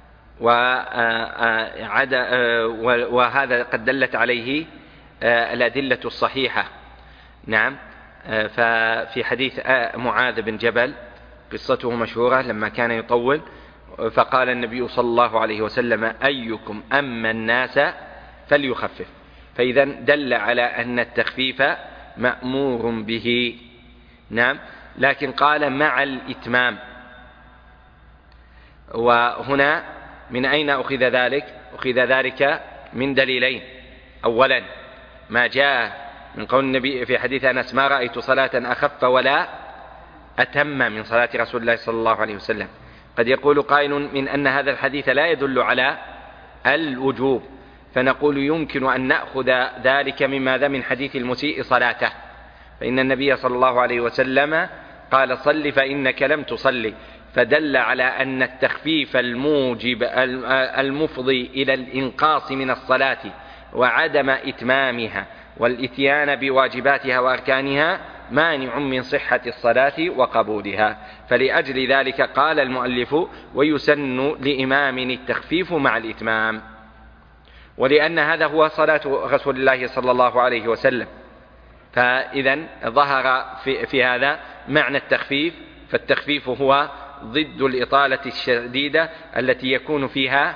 Speaker 1: وهذا قد دلت عليه الأدلة الصحيحة. نعم. ففي حديث معاذ بن جبل قصته مشهورة لما كان يطول، فقال النبي صلى الله عليه وسلم: أيكم أما الناس فليخفف. فإذا دل على أن التخفيف مأمور به. نعم. لكن قال مع الإتمام. وهنا من أين أخذ ذلك؟ أخذ ذلك من دليلين. أولا ما جاء من قول النبي في حديث أنس: ما رأيت صلاة أخف ولا أتم من صلاة رسول الله صلى الله عليه وسلم. قد يقول قائل من أن هذا الحديث لا يدل على الوجوب، فنقول يمكن أن نأخذ ذلك مما من حديث المسيء صلاته، فإن النبي صلى الله عليه وسلم قال: صل فإنك لم تصلي، فدل على أن التخفيف الموجب المفضي إلى الإنقاص من الصلاة وعدم إتمامها والإتيان بواجباتها وأركانها مانع من صحة الصلاة وقبولها. فلأجل ذلك قال المؤلف: ويسن لإمام التخفيف مع الإتمام، ولأن هذا هو صلاة رسول الله صلى الله عليه وسلم. فإذا ظهر في هذا معنى التخفيف، فالتخفيف هو ضد الإطالة الشديدة التي يكون فيها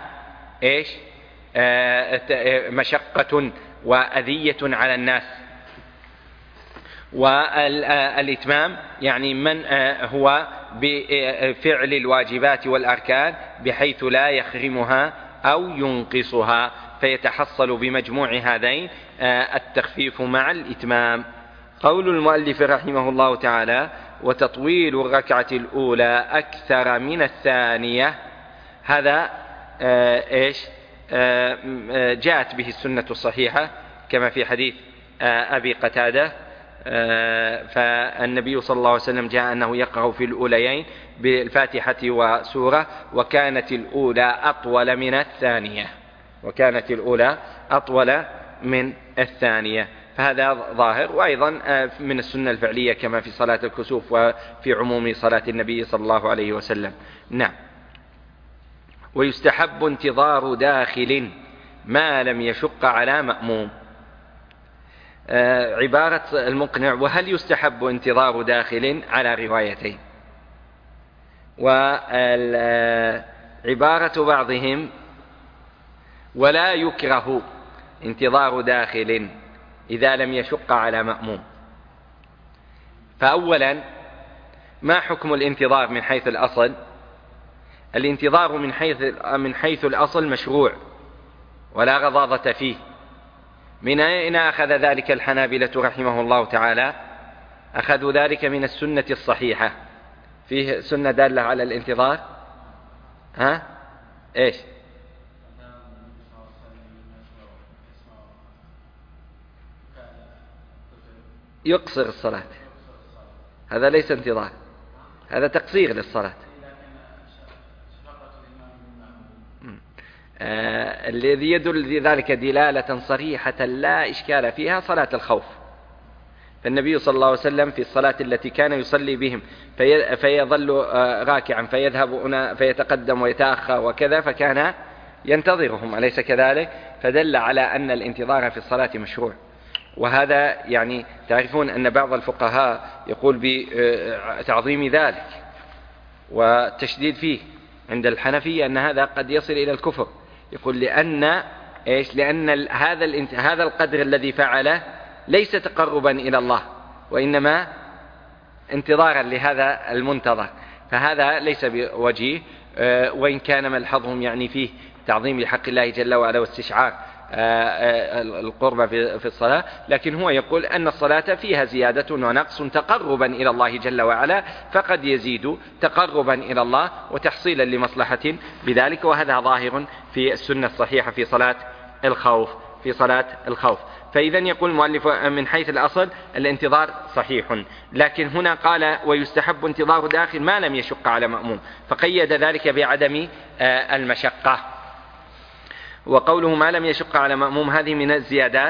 Speaker 1: مشقة وأذية على الناس. والإتمام يعني من هو بفعل الواجبات والأركان بحيث لا يخرمها أو ينقصها، فيتحصل بمجموع هذين التخفيف مع الإتمام. قول المؤلف رحمه الله تعالى: وتطويل الركعة الأولى أكثر من الثانية، هذا جاءت به السنة الصحيحة كما في حديث أبي قتادة. فالنبي صلى الله عليه وسلم جاء أنه يقرأ في الأوليين بالفاتحة وسورة، وكانت الأولى أطول من الثانية، فهذا ظاهر. وأيضا من السنة الفعلية كما في صلاة الكسوف وفي عموم صلاة النبي صلى الله عليه وسلم. نعم. ويستحب انتظار داخل ما لم يشق على مأموم. عبارة المقنع: وهل يستحب انتظار داخل؟ على روايتين. وعبارة بعضهم: ولا يكره انتظار داخل إذا لم يشق على مأموم. فأولا ما حكم الانتظار من حيث الأصل؟ الانتظار من حيث الأصل مشروع ولا غضاضة فيه. من أين أخذ ذلك الحنابلة رحمه الله تعالى؟ أخذوا ذلك من السنة الصحيحة. فيه سنة دالة على الانتظار؟ إيش؟ يقصر الصلاة، هذا ليس انتظار، هذا تقصير للصلاة. الذي يدل ذلك دلالة صريحة لا إشكال فيها صلاة الخوف. فالنبي صلى الله عليه وسلم في الصلاة التي كان يصلي بهم فيظل راكعا فيتقدم ويتأخر وكذا، فكان ينتظرهم، أليس كذلك؟ فدل على أن الانتظار في الصلاة مشروع. وهذا يعني تعرفون أن بعض الفقهاء يقول بتعظيم ذلك والتشديد فيه. عند الحنفية أن هذا قد يصل إلى الكفر. يقول لأن هذا القدر الذي فعله ليس تقربا إلى الله، وإنما انتظارا لهذا المنتظر، فهذا ليس بوجيه. وإن كان ملحظهم يعني فيه تعظيم لحق الله جل وعلا واستشعار القرب في الصلاة، لكن هو يقول أن الصلاة فيها زيادة ونقص تقربا إلى الله جل وعلا، فقد يزيد تقربا إلى الله وتحصيلا لمصلحة بذلك. وهذا ظاهر في السنة الصحيحة في صلاة الخوف. فإذا يقول المؤلف من حيث الأصل الانتظار صحيح، لكن هنا قال: ويستحب انتظار داخل ما لم يشق على مأموم، فقيد ذلك بعدم المشقة. وقوله ما لم يشق على مأموم هذه من الزيادات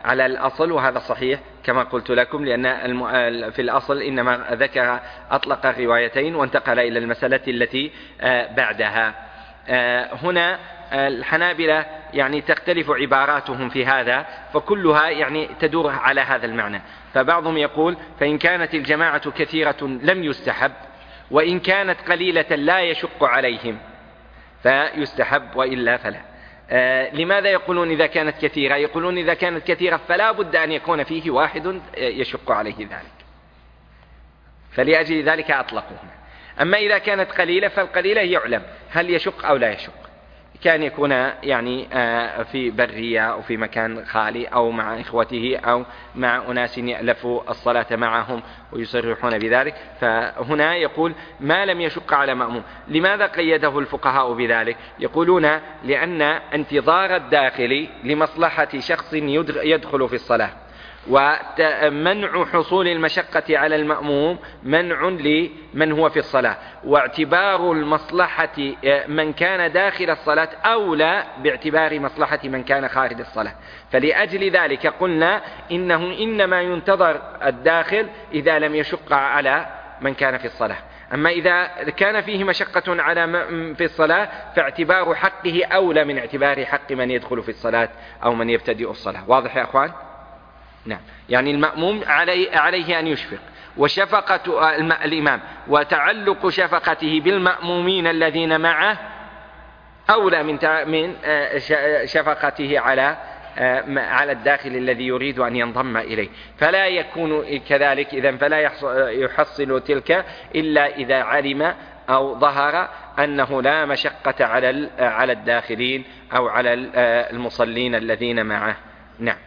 Speaker 1: على الأصل، وهذا صحيح كما قلت لكم، لأن في الأصل إنما أطلق الروايتين وانتقل إلى المسألة التي بعدها. هنا الحنابلة يعني تختلف عباراتهم في هذا، فكلها يعني تدور على هذا المعنى. فبعضهم يقول فإن كانت الجماعة كثيرة لم يستحب، وإن كانت قليلة لا يشق عليهم فيستحب، وإلا فلا. لماذا يقولون إذا كانت كثيرة؟ يقولون إذا كانت كثيرة فلا بد أن يكون فيه واحد يشق عليه ذلك، فلأجل ذلك أطلقوه. أما إذا كانت قليلة فالقليلة يعلم هل يشق أو لا يشق، كان يكون يعني في برية أو في مكان خالي أو مع إخوته أو مع أناس يألفوا الصلاة معهم ويصرحون بذلك. فهنا يقول ما لم يشق على مأموم. لماذا قيده الفقهاء بذلك؟ يقولون لأن انتظار الداخل لمصلحة شخص يدخل في الصلاة، ومنع حصول المشقة على المأموم منع لمن هو في الصلاة، واعتبار المصلحة من كان داخل الصلاة أولى باعتبار مصلحة من كان خارج الصلاة. فلأجل ذلك قلنا إنه إنما ينتظر الداخل إذا لم يشق على من كان في الصلاة. أما إذا كان فيه مشقة على في الصلاة فاعتبار حقه أولى من اعتبار حق من يدخل في الصلاة أو من يبتدئ الصلاة. واضح يا أخوان؟ نعم. يعني المأموم عليه أن يشفق، وشفقة الإمام وتعلق شفقته بالمأمومين الذين معه أولى من شفقته على الداخل الذي يريد أن ينضم إليه. فلا يكون كذلك إذن، فلا يحصل تلك إلا إذا علم أو ظهر أنه لا مشقة على الداخلين أو على المصلين الذين معه. نعم.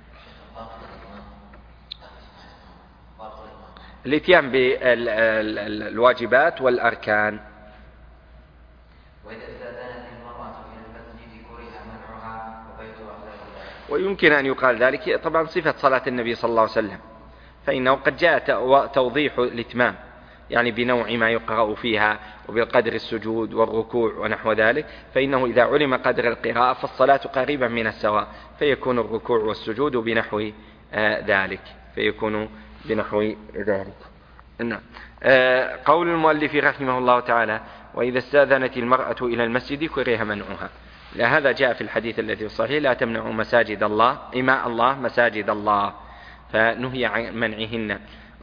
Speaker 1: الاتيان بالواجبات والأركان. ويمكن أن يقال ذلك طبعا صفة صلاة النبي صلى الله عليه وسلم، فإنه قد جاء توضيح الإتمام يعني بنوع ما يقرأ فيها وبقدر السجود والركوع ونحو ذلك، فإنه إذا علم قدر القراءة فالصلاة قريبا من السواء، فيكون الركوع والسجود بنحو ذلك، نعم. قول المؤلف رحمه الله تعالى: وإذا استأذنت المرأة إلى المسجد كره منعها. هذا جاء في الحديث الذي صحيح: لا تمنعوا مساجد الله، إماء الله مساجد الله، فنهي عن منعهن.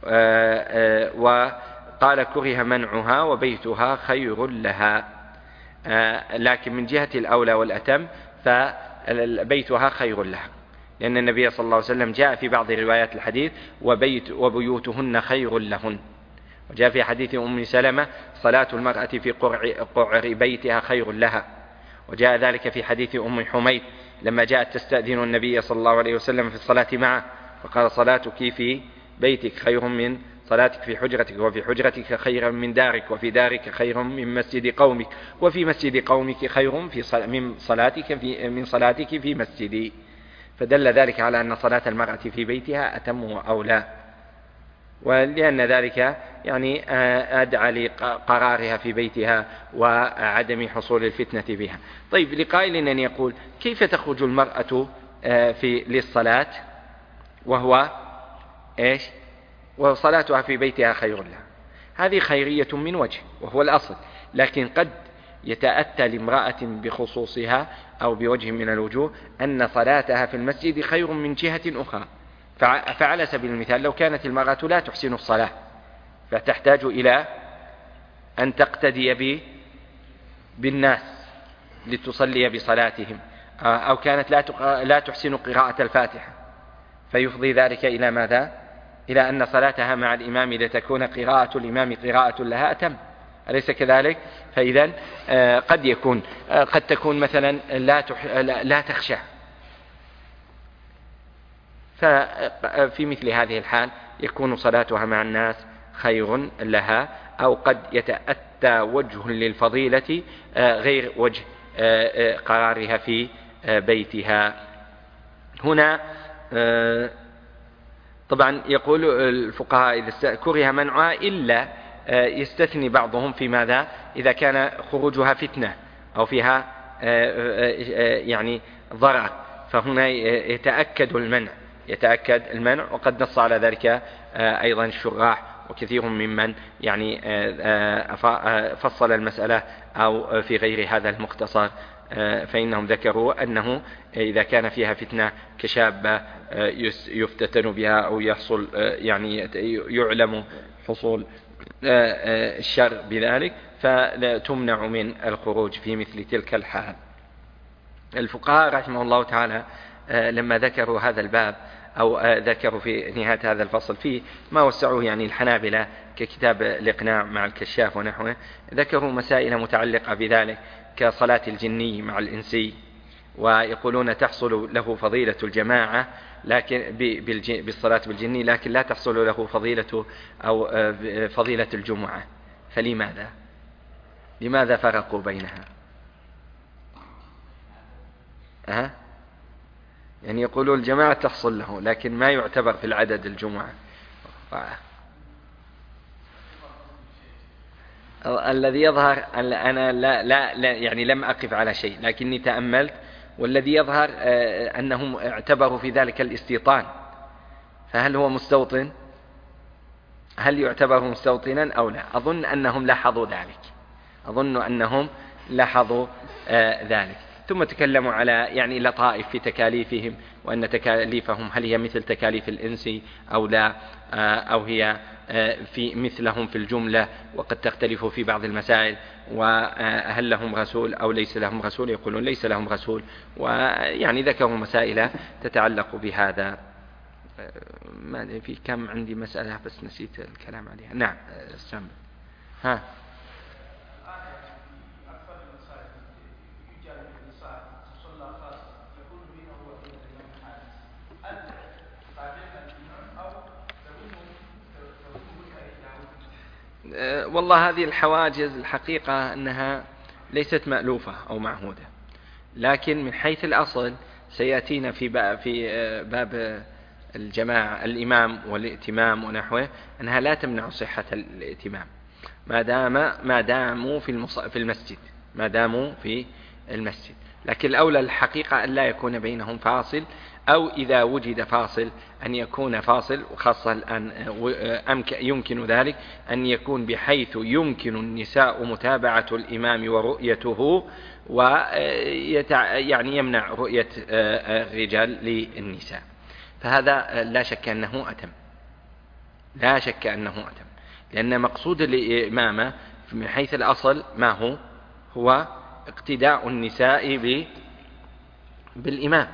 Speaker 1: وقال كره منعها وبيتها خير لها، لكن من جهة الأولى والأتم فبيتها خير لها، لأن النبي صلى الله عليه وسلم جاء في بعض روايات الحديث وبيوتهن خير لهن. وجاء في حديث أم سلمة: صلاة المرأة في قعر بيتها خير لها. وجاء ذلك في حديث أم حميد لما جاءت تستأذن النبي صلى الله عليه وسلم في الصلاة معه، فقال: صلاتك في بيتك خير من صلاتك في حجرتك، وفي حجرتك خير من دارك، وفي دارك خير من مسجد قومك، وفي مسجد قومك خير من صلاتك في مسجدي. فدل ذلك على أن صلاة المرأة في بيتها أتم وأولى، ولأن ذلك يعني أدعى لقرارها في بيتها وعدم حصول الفتنة بها. طيب، لقائل أن يقول: كيف تخرج المرأة للصلاة وهو إيش؟ وصلاتها في بيتها خير لها؟ هذه خيرية من وجه وهو الأصل، لكن قد يتأتى لامرأة بخصوصها أو بوجه من الوجوه أن صلاتها في المسجد خير من جهة أخرى. فعلى سبيل المثال، لو كانت المرأة لا تحسن الصلاة فتحتاج إلى أن تقتدي بالناس لتصلي بصلاتهم، أو كانت لا تحسن قراءة الفاتحة، فيفضي ذلك إلى ماذا؟ إلى أن صلاتها مع الإمام لتكون قراءة الإمام قراءة لها أتم، أليس كذلك؟ فإذا قد تكون مثلا لا تخشى، ففي مثل هذه الحال يكون صلاتها مع الناس خير لها، أو قد يتأتى وجه للفضيلة غير وجه قرارها في بيتها. هنا طبعا يقول الفقهاء: إذا كره منعها، إلا يستثني بعضهم في ماذا؟ إذا كان خروجها فتنة أو فيها يعني ضرر، فهنا يتأكد المنع يتأكد المنع. وقد نص على ذلك أيضا الشراح وكثير ممن يعني فصل المسألة أو في غير هذا المختصر، فإنهم ذكروا أنه إذا كان فيها فتنة كشابة يفتتن بها أو يحصل يعني يعلم حصول الشر بذلك فلا تمنع من الخروج في مثل تلك الحال. الفقهاء رحمه الله تعالى لما ذكروا هذا الباب أو ذكروا في نهاية هذا الفصل فيه ما وسعوه يعني الحنابلة ككتاب الإقناع مع الكشاف ونحوه، ذكروا مسائل متعلقة بذلك كصلاة الجني مع الإنسي، ويقولون تحصل له فضيلة الجماعة لكن بالصلاة بالجني، لكن لا تحصل له فضيلة الجمعة. لماذا فرقوا بينها؟ يعني يقولون الجماعة تحصل له لكن ما يعتبر في العدد الجمعة. الذي يظهر أنا لا يعني لم أقف على شيء لكني تأملت، والذي يظهر أنهم اعتبروا في ذلك الاستيطان، فهل هو مستوطن؟ هل يعتبر مستوطنا أو لا؟ أظن أنهم لاحظوا ذلك. ثم تكلموا على يعني لطائف في تكاليفهم، وأن تكاليفهم هل هي مثل تكاليف الإنس أو لا، أو هي في مثلهم في الجملة وقد تختلف في بعض المسائل، وهل لهم رسول أو ليس لهم رسول؟ يقولون ليس لهم رسول، ويعني ذكروا مسائل تتعلق بهذا. ما في كم عندي مسألة بس نسيت الكلام عليها. نعم استمر. والله هذه الحواجز الحقيقة أنها ليست مألوفة أو معهودة، لكن من حيث الأصل سيأتينا في باب الجماعة الإمام والائتمام ونحوه أنها لا تمنع صحة الائتمام ما داموا في المسجد، لكن الأولى الحقيقة أن لا يكون بينهم فاصل، أو إذا وجد فاصل أن يكون فاصل، وخاصة الآن يمكن ذلك أن يكون بحيث يمكن النساء متابعة الإمام ورؤيته، ويعني يمنع رؤية الرجال للنساء، فهذا لا شك أنه أتم، لأن مقصود الإمامة من حيث الأصل ما هو اقتداء النساء بالإمام،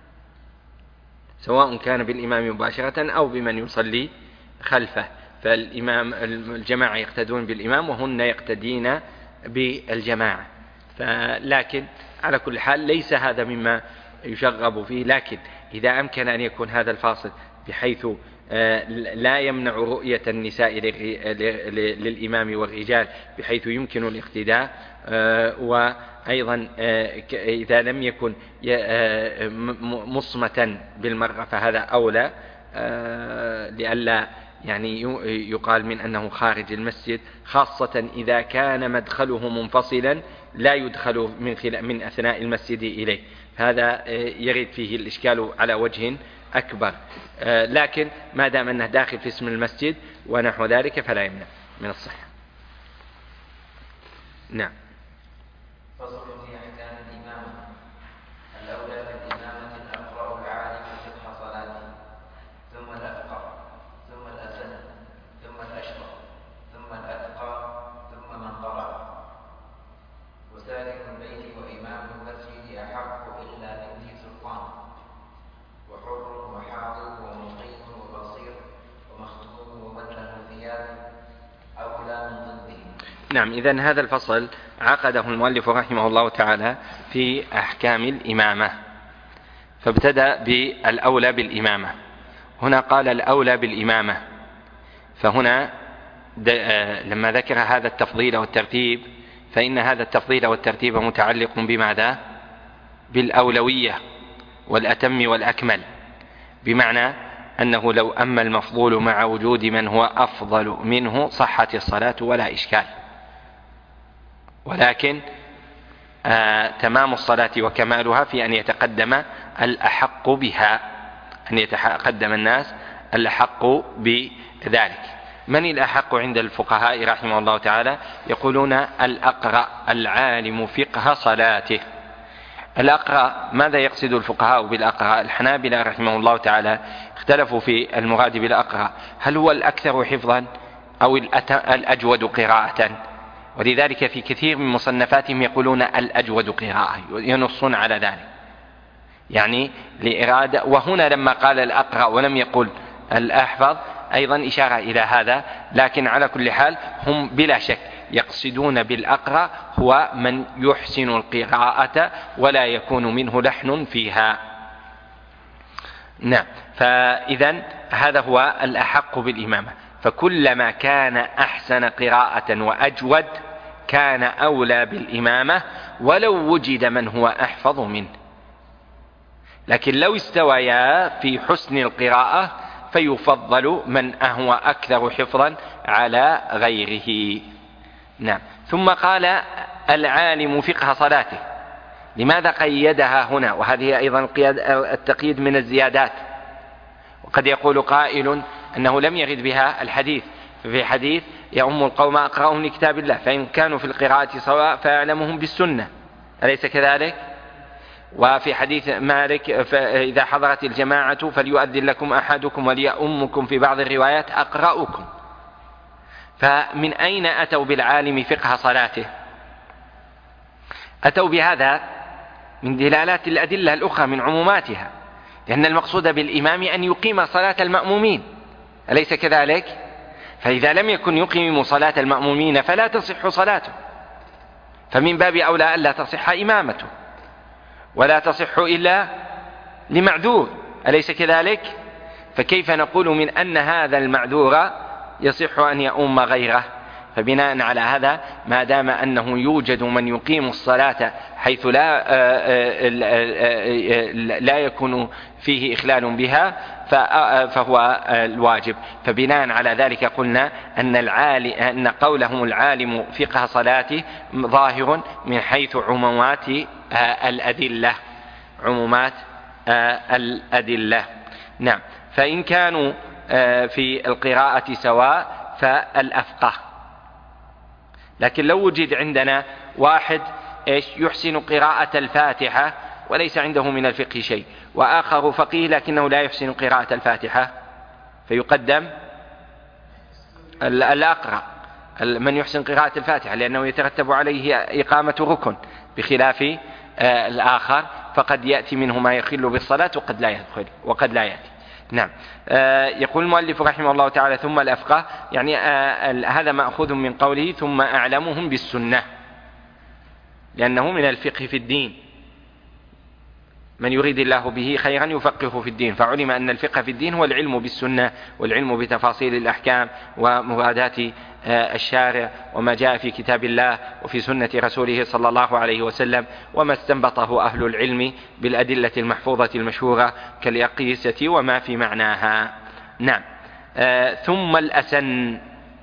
Speaker 1: سواء كان بالإمام مباشرة أو بمن يصلي خلفه، فالإمام الجماعة يقتدون بالإمام وهن يقتدين بالجماعة، لكن على كل حال ليس هذا مما يشغب فيه، لكن إذا أمكن أن يكون هذا الفاصل بحيث لا يمنع رؤية النساء للإمام والرجال بحيث يمكن الاقتداء، وأيضا إذا لم يكن مصمتا بالمرة فهذا أولى، لئلا يعني يقال من أنه خارج المسجد، خاصة إذا كان مدخله منفصلا لا يدخل من أثناء المسجد إليه، هذا يرد فيه الإشكال على وجه أكبر، لكن ما دام أنه داخل في اسم المسجد ونحو ذلك فلا يمنع من الصحة. نعم.
Speaker 2: فصل في أحكام الإمامة. الأولى بالإمامة الأقرأ العالم فقه صلاته، ثم الأفقه، ثم الأسن، ثم الأشرف، ثم الأتقى، ثم من قرأ. وسالك البيت وإمام المسجد أحق إلا من ذي سلطان، وحر وحاضر ومقيم وبصير ومختوم ومن له ثياب أولى من ضده.
Speaker 1: نعم، إذن هذا الفصل عقده المؤلف رحمه الله تعالى في أحكام الإمامة، فابتدأ بالأولى بالإمامة. هنا قال الأولى بالإمامة، فهنا لما ذكر هذا التفضيل والترتيب فإن هذا التفضيل والترتيب متعلق بماذا؟ بالأولوية والأتم والأكمل، بمعنى أنه لو أما المفضول مع وجود من هو أفضل منه صحت الصلاة ولا إشكال، ولكن تمام الصلاة وكمالها في أن يتقدم الأحق بها، أن يتقدم الناس الأحق بذلك. من الأحق عند الفقهاء رحمه الله تعالى؟ يقولون الأقرأ العالم فقه صلاته. الأقرأ، ماذا يقصد الفقهاء بالأقرأ؟ الحنابلة رحمه الله تعالى اختلفوا في المراد بالأقرأ، هل هو الأكثر حفظا أو الأجود قراءة؟ ولذلك في كثير من مصنفاتهم يقولون الأجود قراءة، ينصون على ذلك يعني لإرادة. وهنا لما قال الأقرأ ولم يقل الأحفظ أيضا إشارة إلى هذا، لكن على كل حال هم بلا شك يقصدون بالأقرأ هو من يحسن القراءة ولا يكون منه لحن فيها. نعم، فإذا هذا هو الأحق بالإمامة، فكلما كان أحسن قراءة وأجود كان أولى بالإمامة ولو وجد من هو أحفظ منه. لكن لو استويا في حسن القراءة فيفضل من هو أكثر حفظا على غيره. نعم. ثم قال العالم فقه صلاته. لماذا قيدها هنا؟ وهذه أيضا التقييد من الزيادات. وقد يقول قائل أنه لم يرد بها الحديث، ففي حديث يؤم القوم أقرأهم لكتاب الله، فإن كانوا في القراءة سواء فأعلمهم بالسنة، أليس كذلك؟ وفي حديث مالك إذا حضرت الجماعة فليؤذن لكم أحدكم وليؤمكم في بعض الروايات أقرأكم. فمن أين أتوا بالعالم فقه صلاته؟ أتوا بهذا من دلالات الأدلة الأخرى من عموماتها، لأن المقصود بالإمام أن يقيم صلاة المأمومين، أليس كذلك؟ فإذا لم يكن يقيم صلاة المأمومين فلا تصح صلاته، فمن باب أولى ألا تصح إمامته، ولا تصح إلا لمعذور، أليس كذلك؟ فكيف نقول من أن هذا المعذور يصح أن يؤم غيره؟ فبناء على هذا ما دام أنه يوجد من يقيم الصلاة حيث لا يكون فيه إخلال بها فهو الواجب. فبناء على ذلك قلنا أن قولهم العالم فقه صلاته ظاهر من حيث عمومات الأدلة، عمومات الأدلة. نعم. فإن كانوا في القراءة سواء فالأفقه. لكن لو وجد عندنا واحد يحسن قراءة الفاتحة وليس عنده من الفقه شيء، وآخر فقيه لكنه لا يحسن قراءة الفاتحة، فيقدم الأقرأ من يحسن قراءة الفاتحة، لأنه يترتب عليه إقامة ركن، بخلاف الآخر فقد يأتي منه ما يخل بالصلاة وقد لا يدخل وقد لا يأتي. نعم. يقول المؤلف رحمه الله تعالى ثم الأفقه، يعني هذا مأخوذ من قوله ثم أعلمهم بالسنة، لأنه من الفقه في الدين، من يريد الله به خيرا يفقهه في الدين، فعلم أن الفقه في الدين هو العلم بالسنة والعلم بتفاصيل الأحكام ومرادات الشارع وما جاء في كتاب الله وفي سنة رسوله صلى الله عليه وسلم، وما استنبطه أهل العلم بالأدلة المحفوظة المشهورة كاليقيسة وما في معناها. نعم. ثم الأسن،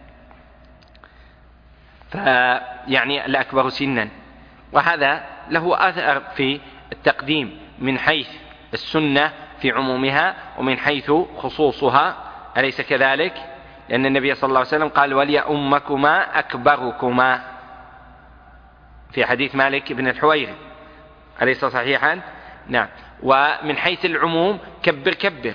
Speaker 1: فيعني الأكبر سنا، وهذا له أثر في التقديم من حيث السنة في عمومها ومن حيث خصوصها، أليس كذلك؟ لأن النبي صلى الله عليه وسلم قال وليؤمكما أكبركما في حديث مالك بن الحويرث، أليس صحيحا؟ نعم. ومن حيث العموم كبر كبر،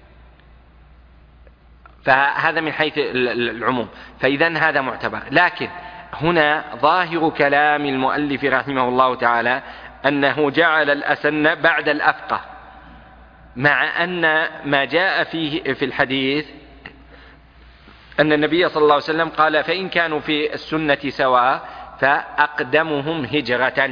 Speaker 1: فهذا من حيث العموم، فإذن هذا معتبر. لكن هنا ظاهر كلام المؤلف رحمه الله تعالى أنه جعل الأسن بعد الأفقه، مع أن ما جاء فيه في الحديث أن النبي صلى الله عليه وسلم قال فإن كانوا في السنة سواء فأقدمهم هجرة،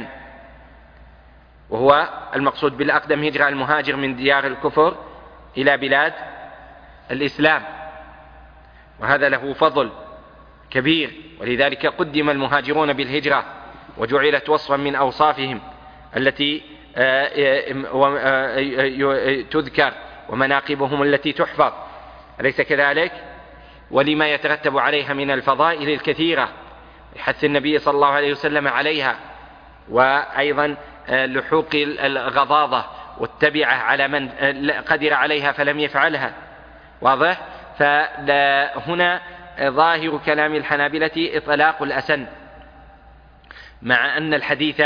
Speaker 1: وهو المقصود بالأقدم هجرة المهاجر من ديار الكفر إلى بلاد الإسلام، وهذا له فضل كبير، ولذلك قدم المهاجرون بالهجرة وجعلت وصفا من أوصافهم التي تذكر ومناقبهم التي تحفظ، أليس كذلك؟ ولما يترتب عليها من الفضائل الكثيرة، حث النبي صلى الله عليه وسلم عليها، وأيضا لحوق الغضاضة والتبعة على من قدر عليها فلم يفعلها. واضح؟ فهنا ظاهر كلام الحنابلة إطلاق الأسن، مع أن الحديث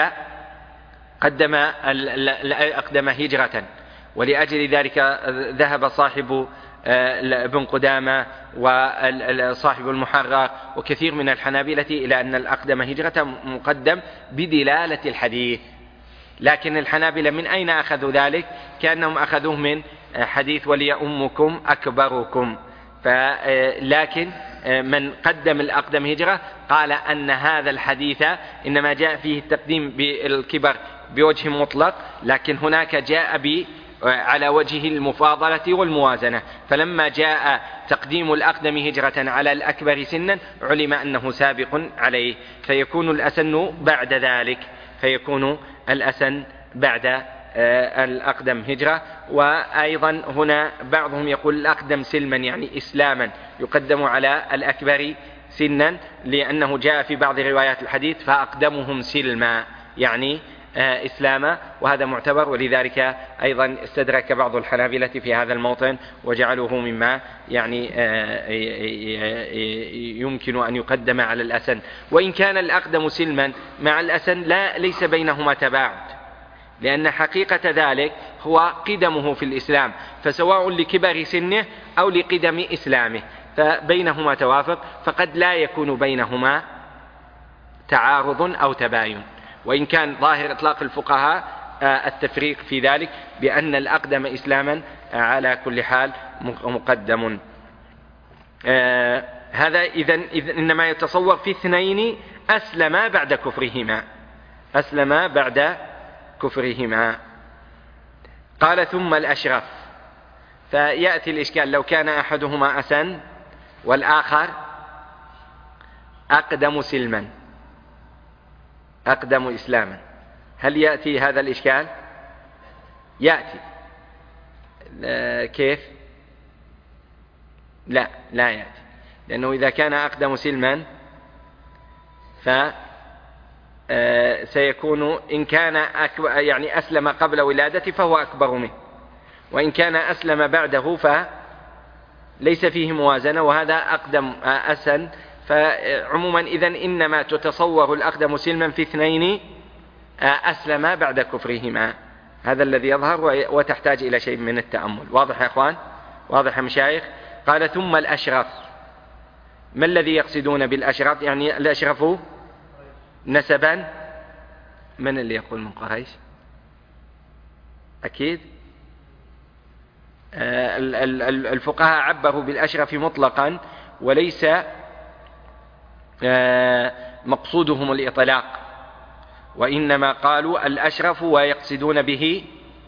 Speaker 1: أقدم هجرة، ولأجل ذلك ذهب صاحب ابن قدامة وصاحب المحرر وكثير من الحنابلة إلى أن الأقدم هجرة مقدم بدلالة الحديث. لكن الحنابلة من أين أخذوا ذلك؟ كأنهم أخذوه من حديث وليؤمكم أكبركم. لكن من قدم الأقدم هجرة قال أن هذا الحديث إنما جاء فيه التقديم بالكبر بوجه مطلق، لكن هناك جاء على وجه المفاضلة والموازنة، فلما جاء تقديم الأقدم هجرة على الأكبر سنا علم أنه سابق عليه، فيكون الأسن بعد ذلك، فيكون الأسن بعد الأقدم هجرة. وأيضا هنا بعضهم يقول الأقدم سلما يعني إسلاما يقدم على الأكبر سنا، لأنه جاء في بعض روايات الحديث فأقدمهم سلما يعني إسلاما، وهذا معتبر. ولذلك أيضا استدرك بعض الحنابلة في هذا الموطن وجعلوه مما يعني يمكن أن يقدم على الأسن. وإن كان الأقدم سلما مع الأسن ليس بينهما تباعد، لأن حقيقة ذلك هو قدمه في الإسلام، فسواء لكبر سنه أو لقدم إسلامه فبينهما توافق، فقد لا يكون بينهما تعارض أو تباين، وإن كان ظاهر إطلاق الفقهاء التفريق في ذلك بأن الأقدم إسلاما على كل حال مقدم. هذا إذن إنما يتصور في اثنين أسلما بعد كفرهما، أسلما بعد كفرهما. قال ثم الأشرف، فيأتي الإشكال لو كان أحدهما أسن والآخر أقدم سلما أقدم إسلاما، هل يأتي هذا الإشكال؟ يأتي. كيف؟ لا يأتي، لأنه إذا كان أقدم سلما سيكون إن كان يعني أسلم قبل ولادته فهو أكبر منه، وإن كان أسلم بعده فليس فيه موازنة وهذا أقدم أسن. فعموما إذن إنما تتصور الأقدم سلما في اثنين أسلم بعد كفرهما، هذا الذي يظهر وتحتاج إلى شيء من التأمل. واضح يا أخوان؟ واضح يا مشايخ؟ قال ثم الأشرف، ما الذي يقصدون بالأشرف؟ يعني الأشرف نسبا، من اللي يقول من قريش؟ أكيد الفقهاء عبروا بالأشرف مطلقا وليس مقصودهم الإطلاق، وإنما قالوا الأشرف ويقصدون به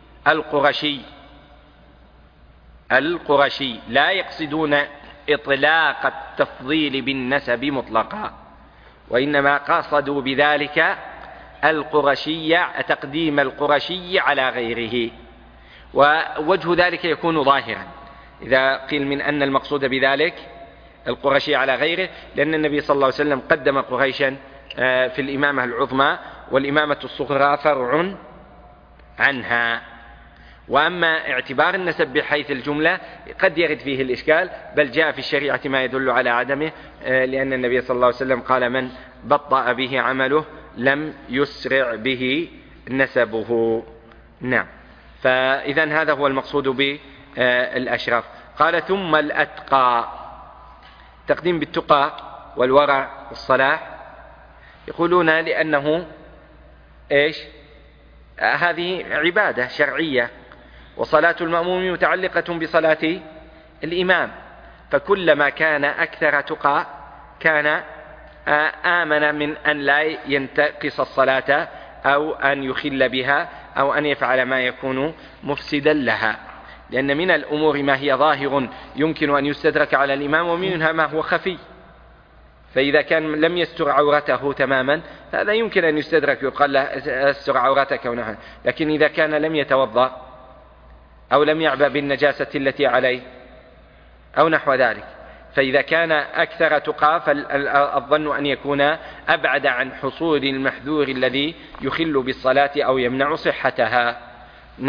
Speaker 1: القرشي، لا يقصدون إطلاق التفضيل بالنسب مطلقا، وإنما قصدوا بذلك القرشي، تقديم القرشي على غيره. ووجه ذلك يكون ظاهرا إذا قيل من أن المقصود بذلك القرشي على غيره، لأن النبي صلى الله عليه وسلم قدم قريشا في الإمامة العظمى، والإمامة الصغرى فرع عنها. وأما اعتبار النسب بحيث الجملة قد يرد فيه الإشكال، بل جاء في الشريعة ما يدل على عدمه، لأن النبي صلى الله عليه وسلم قال من بطأ به عمله لم يسرع به نسبه. نعم، فإذا هذا هو المقصود بالأشرف. قال ثم الأتقى، تقديم بالتقى والورع والصلاح، يقولون لأنه إيش؟ هذه عبادة شرعية، وصلاة المأموم متعلقة بصلاة الإمام، فكلما كان أكثر تقى كان آمن من أن لا ينتقص الصلاة أو أن يخل بها أو أن يفعل ما يكون مفسدا لها، لأن من الأمور ما هي ظاهر يمكن أن يستدرك على الإمام، ومنها ما هو خفي، فإذا كان لم يستر عورته تماما فهذا يمكن أن يستدرك، يقال له استر عورتك ونحن. لكن إذا كان لم يتوضأ أو لم يعبأ بالنجاسة التي عليه أو نحو ذلك، فإذا كان أكثر تقى فالظن أن يكون أبعد عن حصول المحذور الذي يخل بالصلاة أو يمنع صحتها. نعم.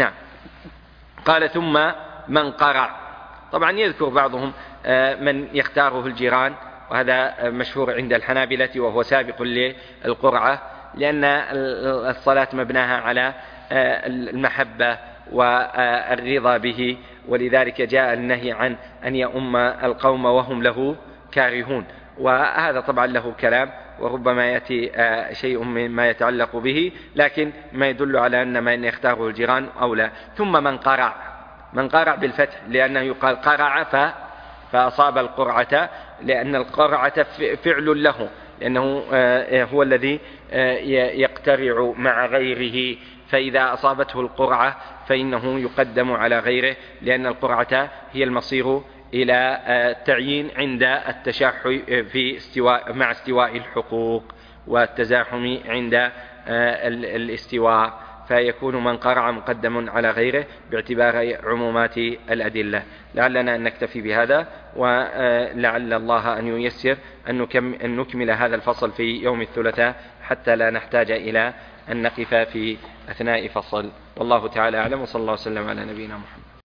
Speaker 3: قال ثم من قرع. طبعا يذكر بعضهم من يختاره الجيران، وهذا مشهور عند الحنابلة وهو سابق للقرعة، لأن الصلاة مبناها على المحبة والرضا به، ولذلك جاء النهي عن أن يؤم القوم وهم له كارهون. وهذا طبعا له كلام، وربما يأتي شيء مما يتعلق به، لكن ما يدل على أن من يختاره الجيران أولى. ثم من قرع، من قرع بالفتح، لأنه يقال قرع فأصاب القرعة، لأن القرعة فعل له، لأنه هو الذي يقترع مع غيره، فإذا أصابته القرعة فإنه يقدم على غيره، لأن القرعة هي المصير إلى التعيين عند التشاح في مع استواء الحقوق والتزاحم عند الاستواء، فيكون من قرع مقدم على غيره باعتبار عمومات الأدلة. لعلنا أن نكتفي بهذا، ولعل الله أن ييسر أن نكمل هذا الفصل في يوم الثلاثاء، حتى لا نحتاج إلى أن نقف في أثناء فصل. والله تعالى أعلم، وصلى الله وسلم على نبينا محمد.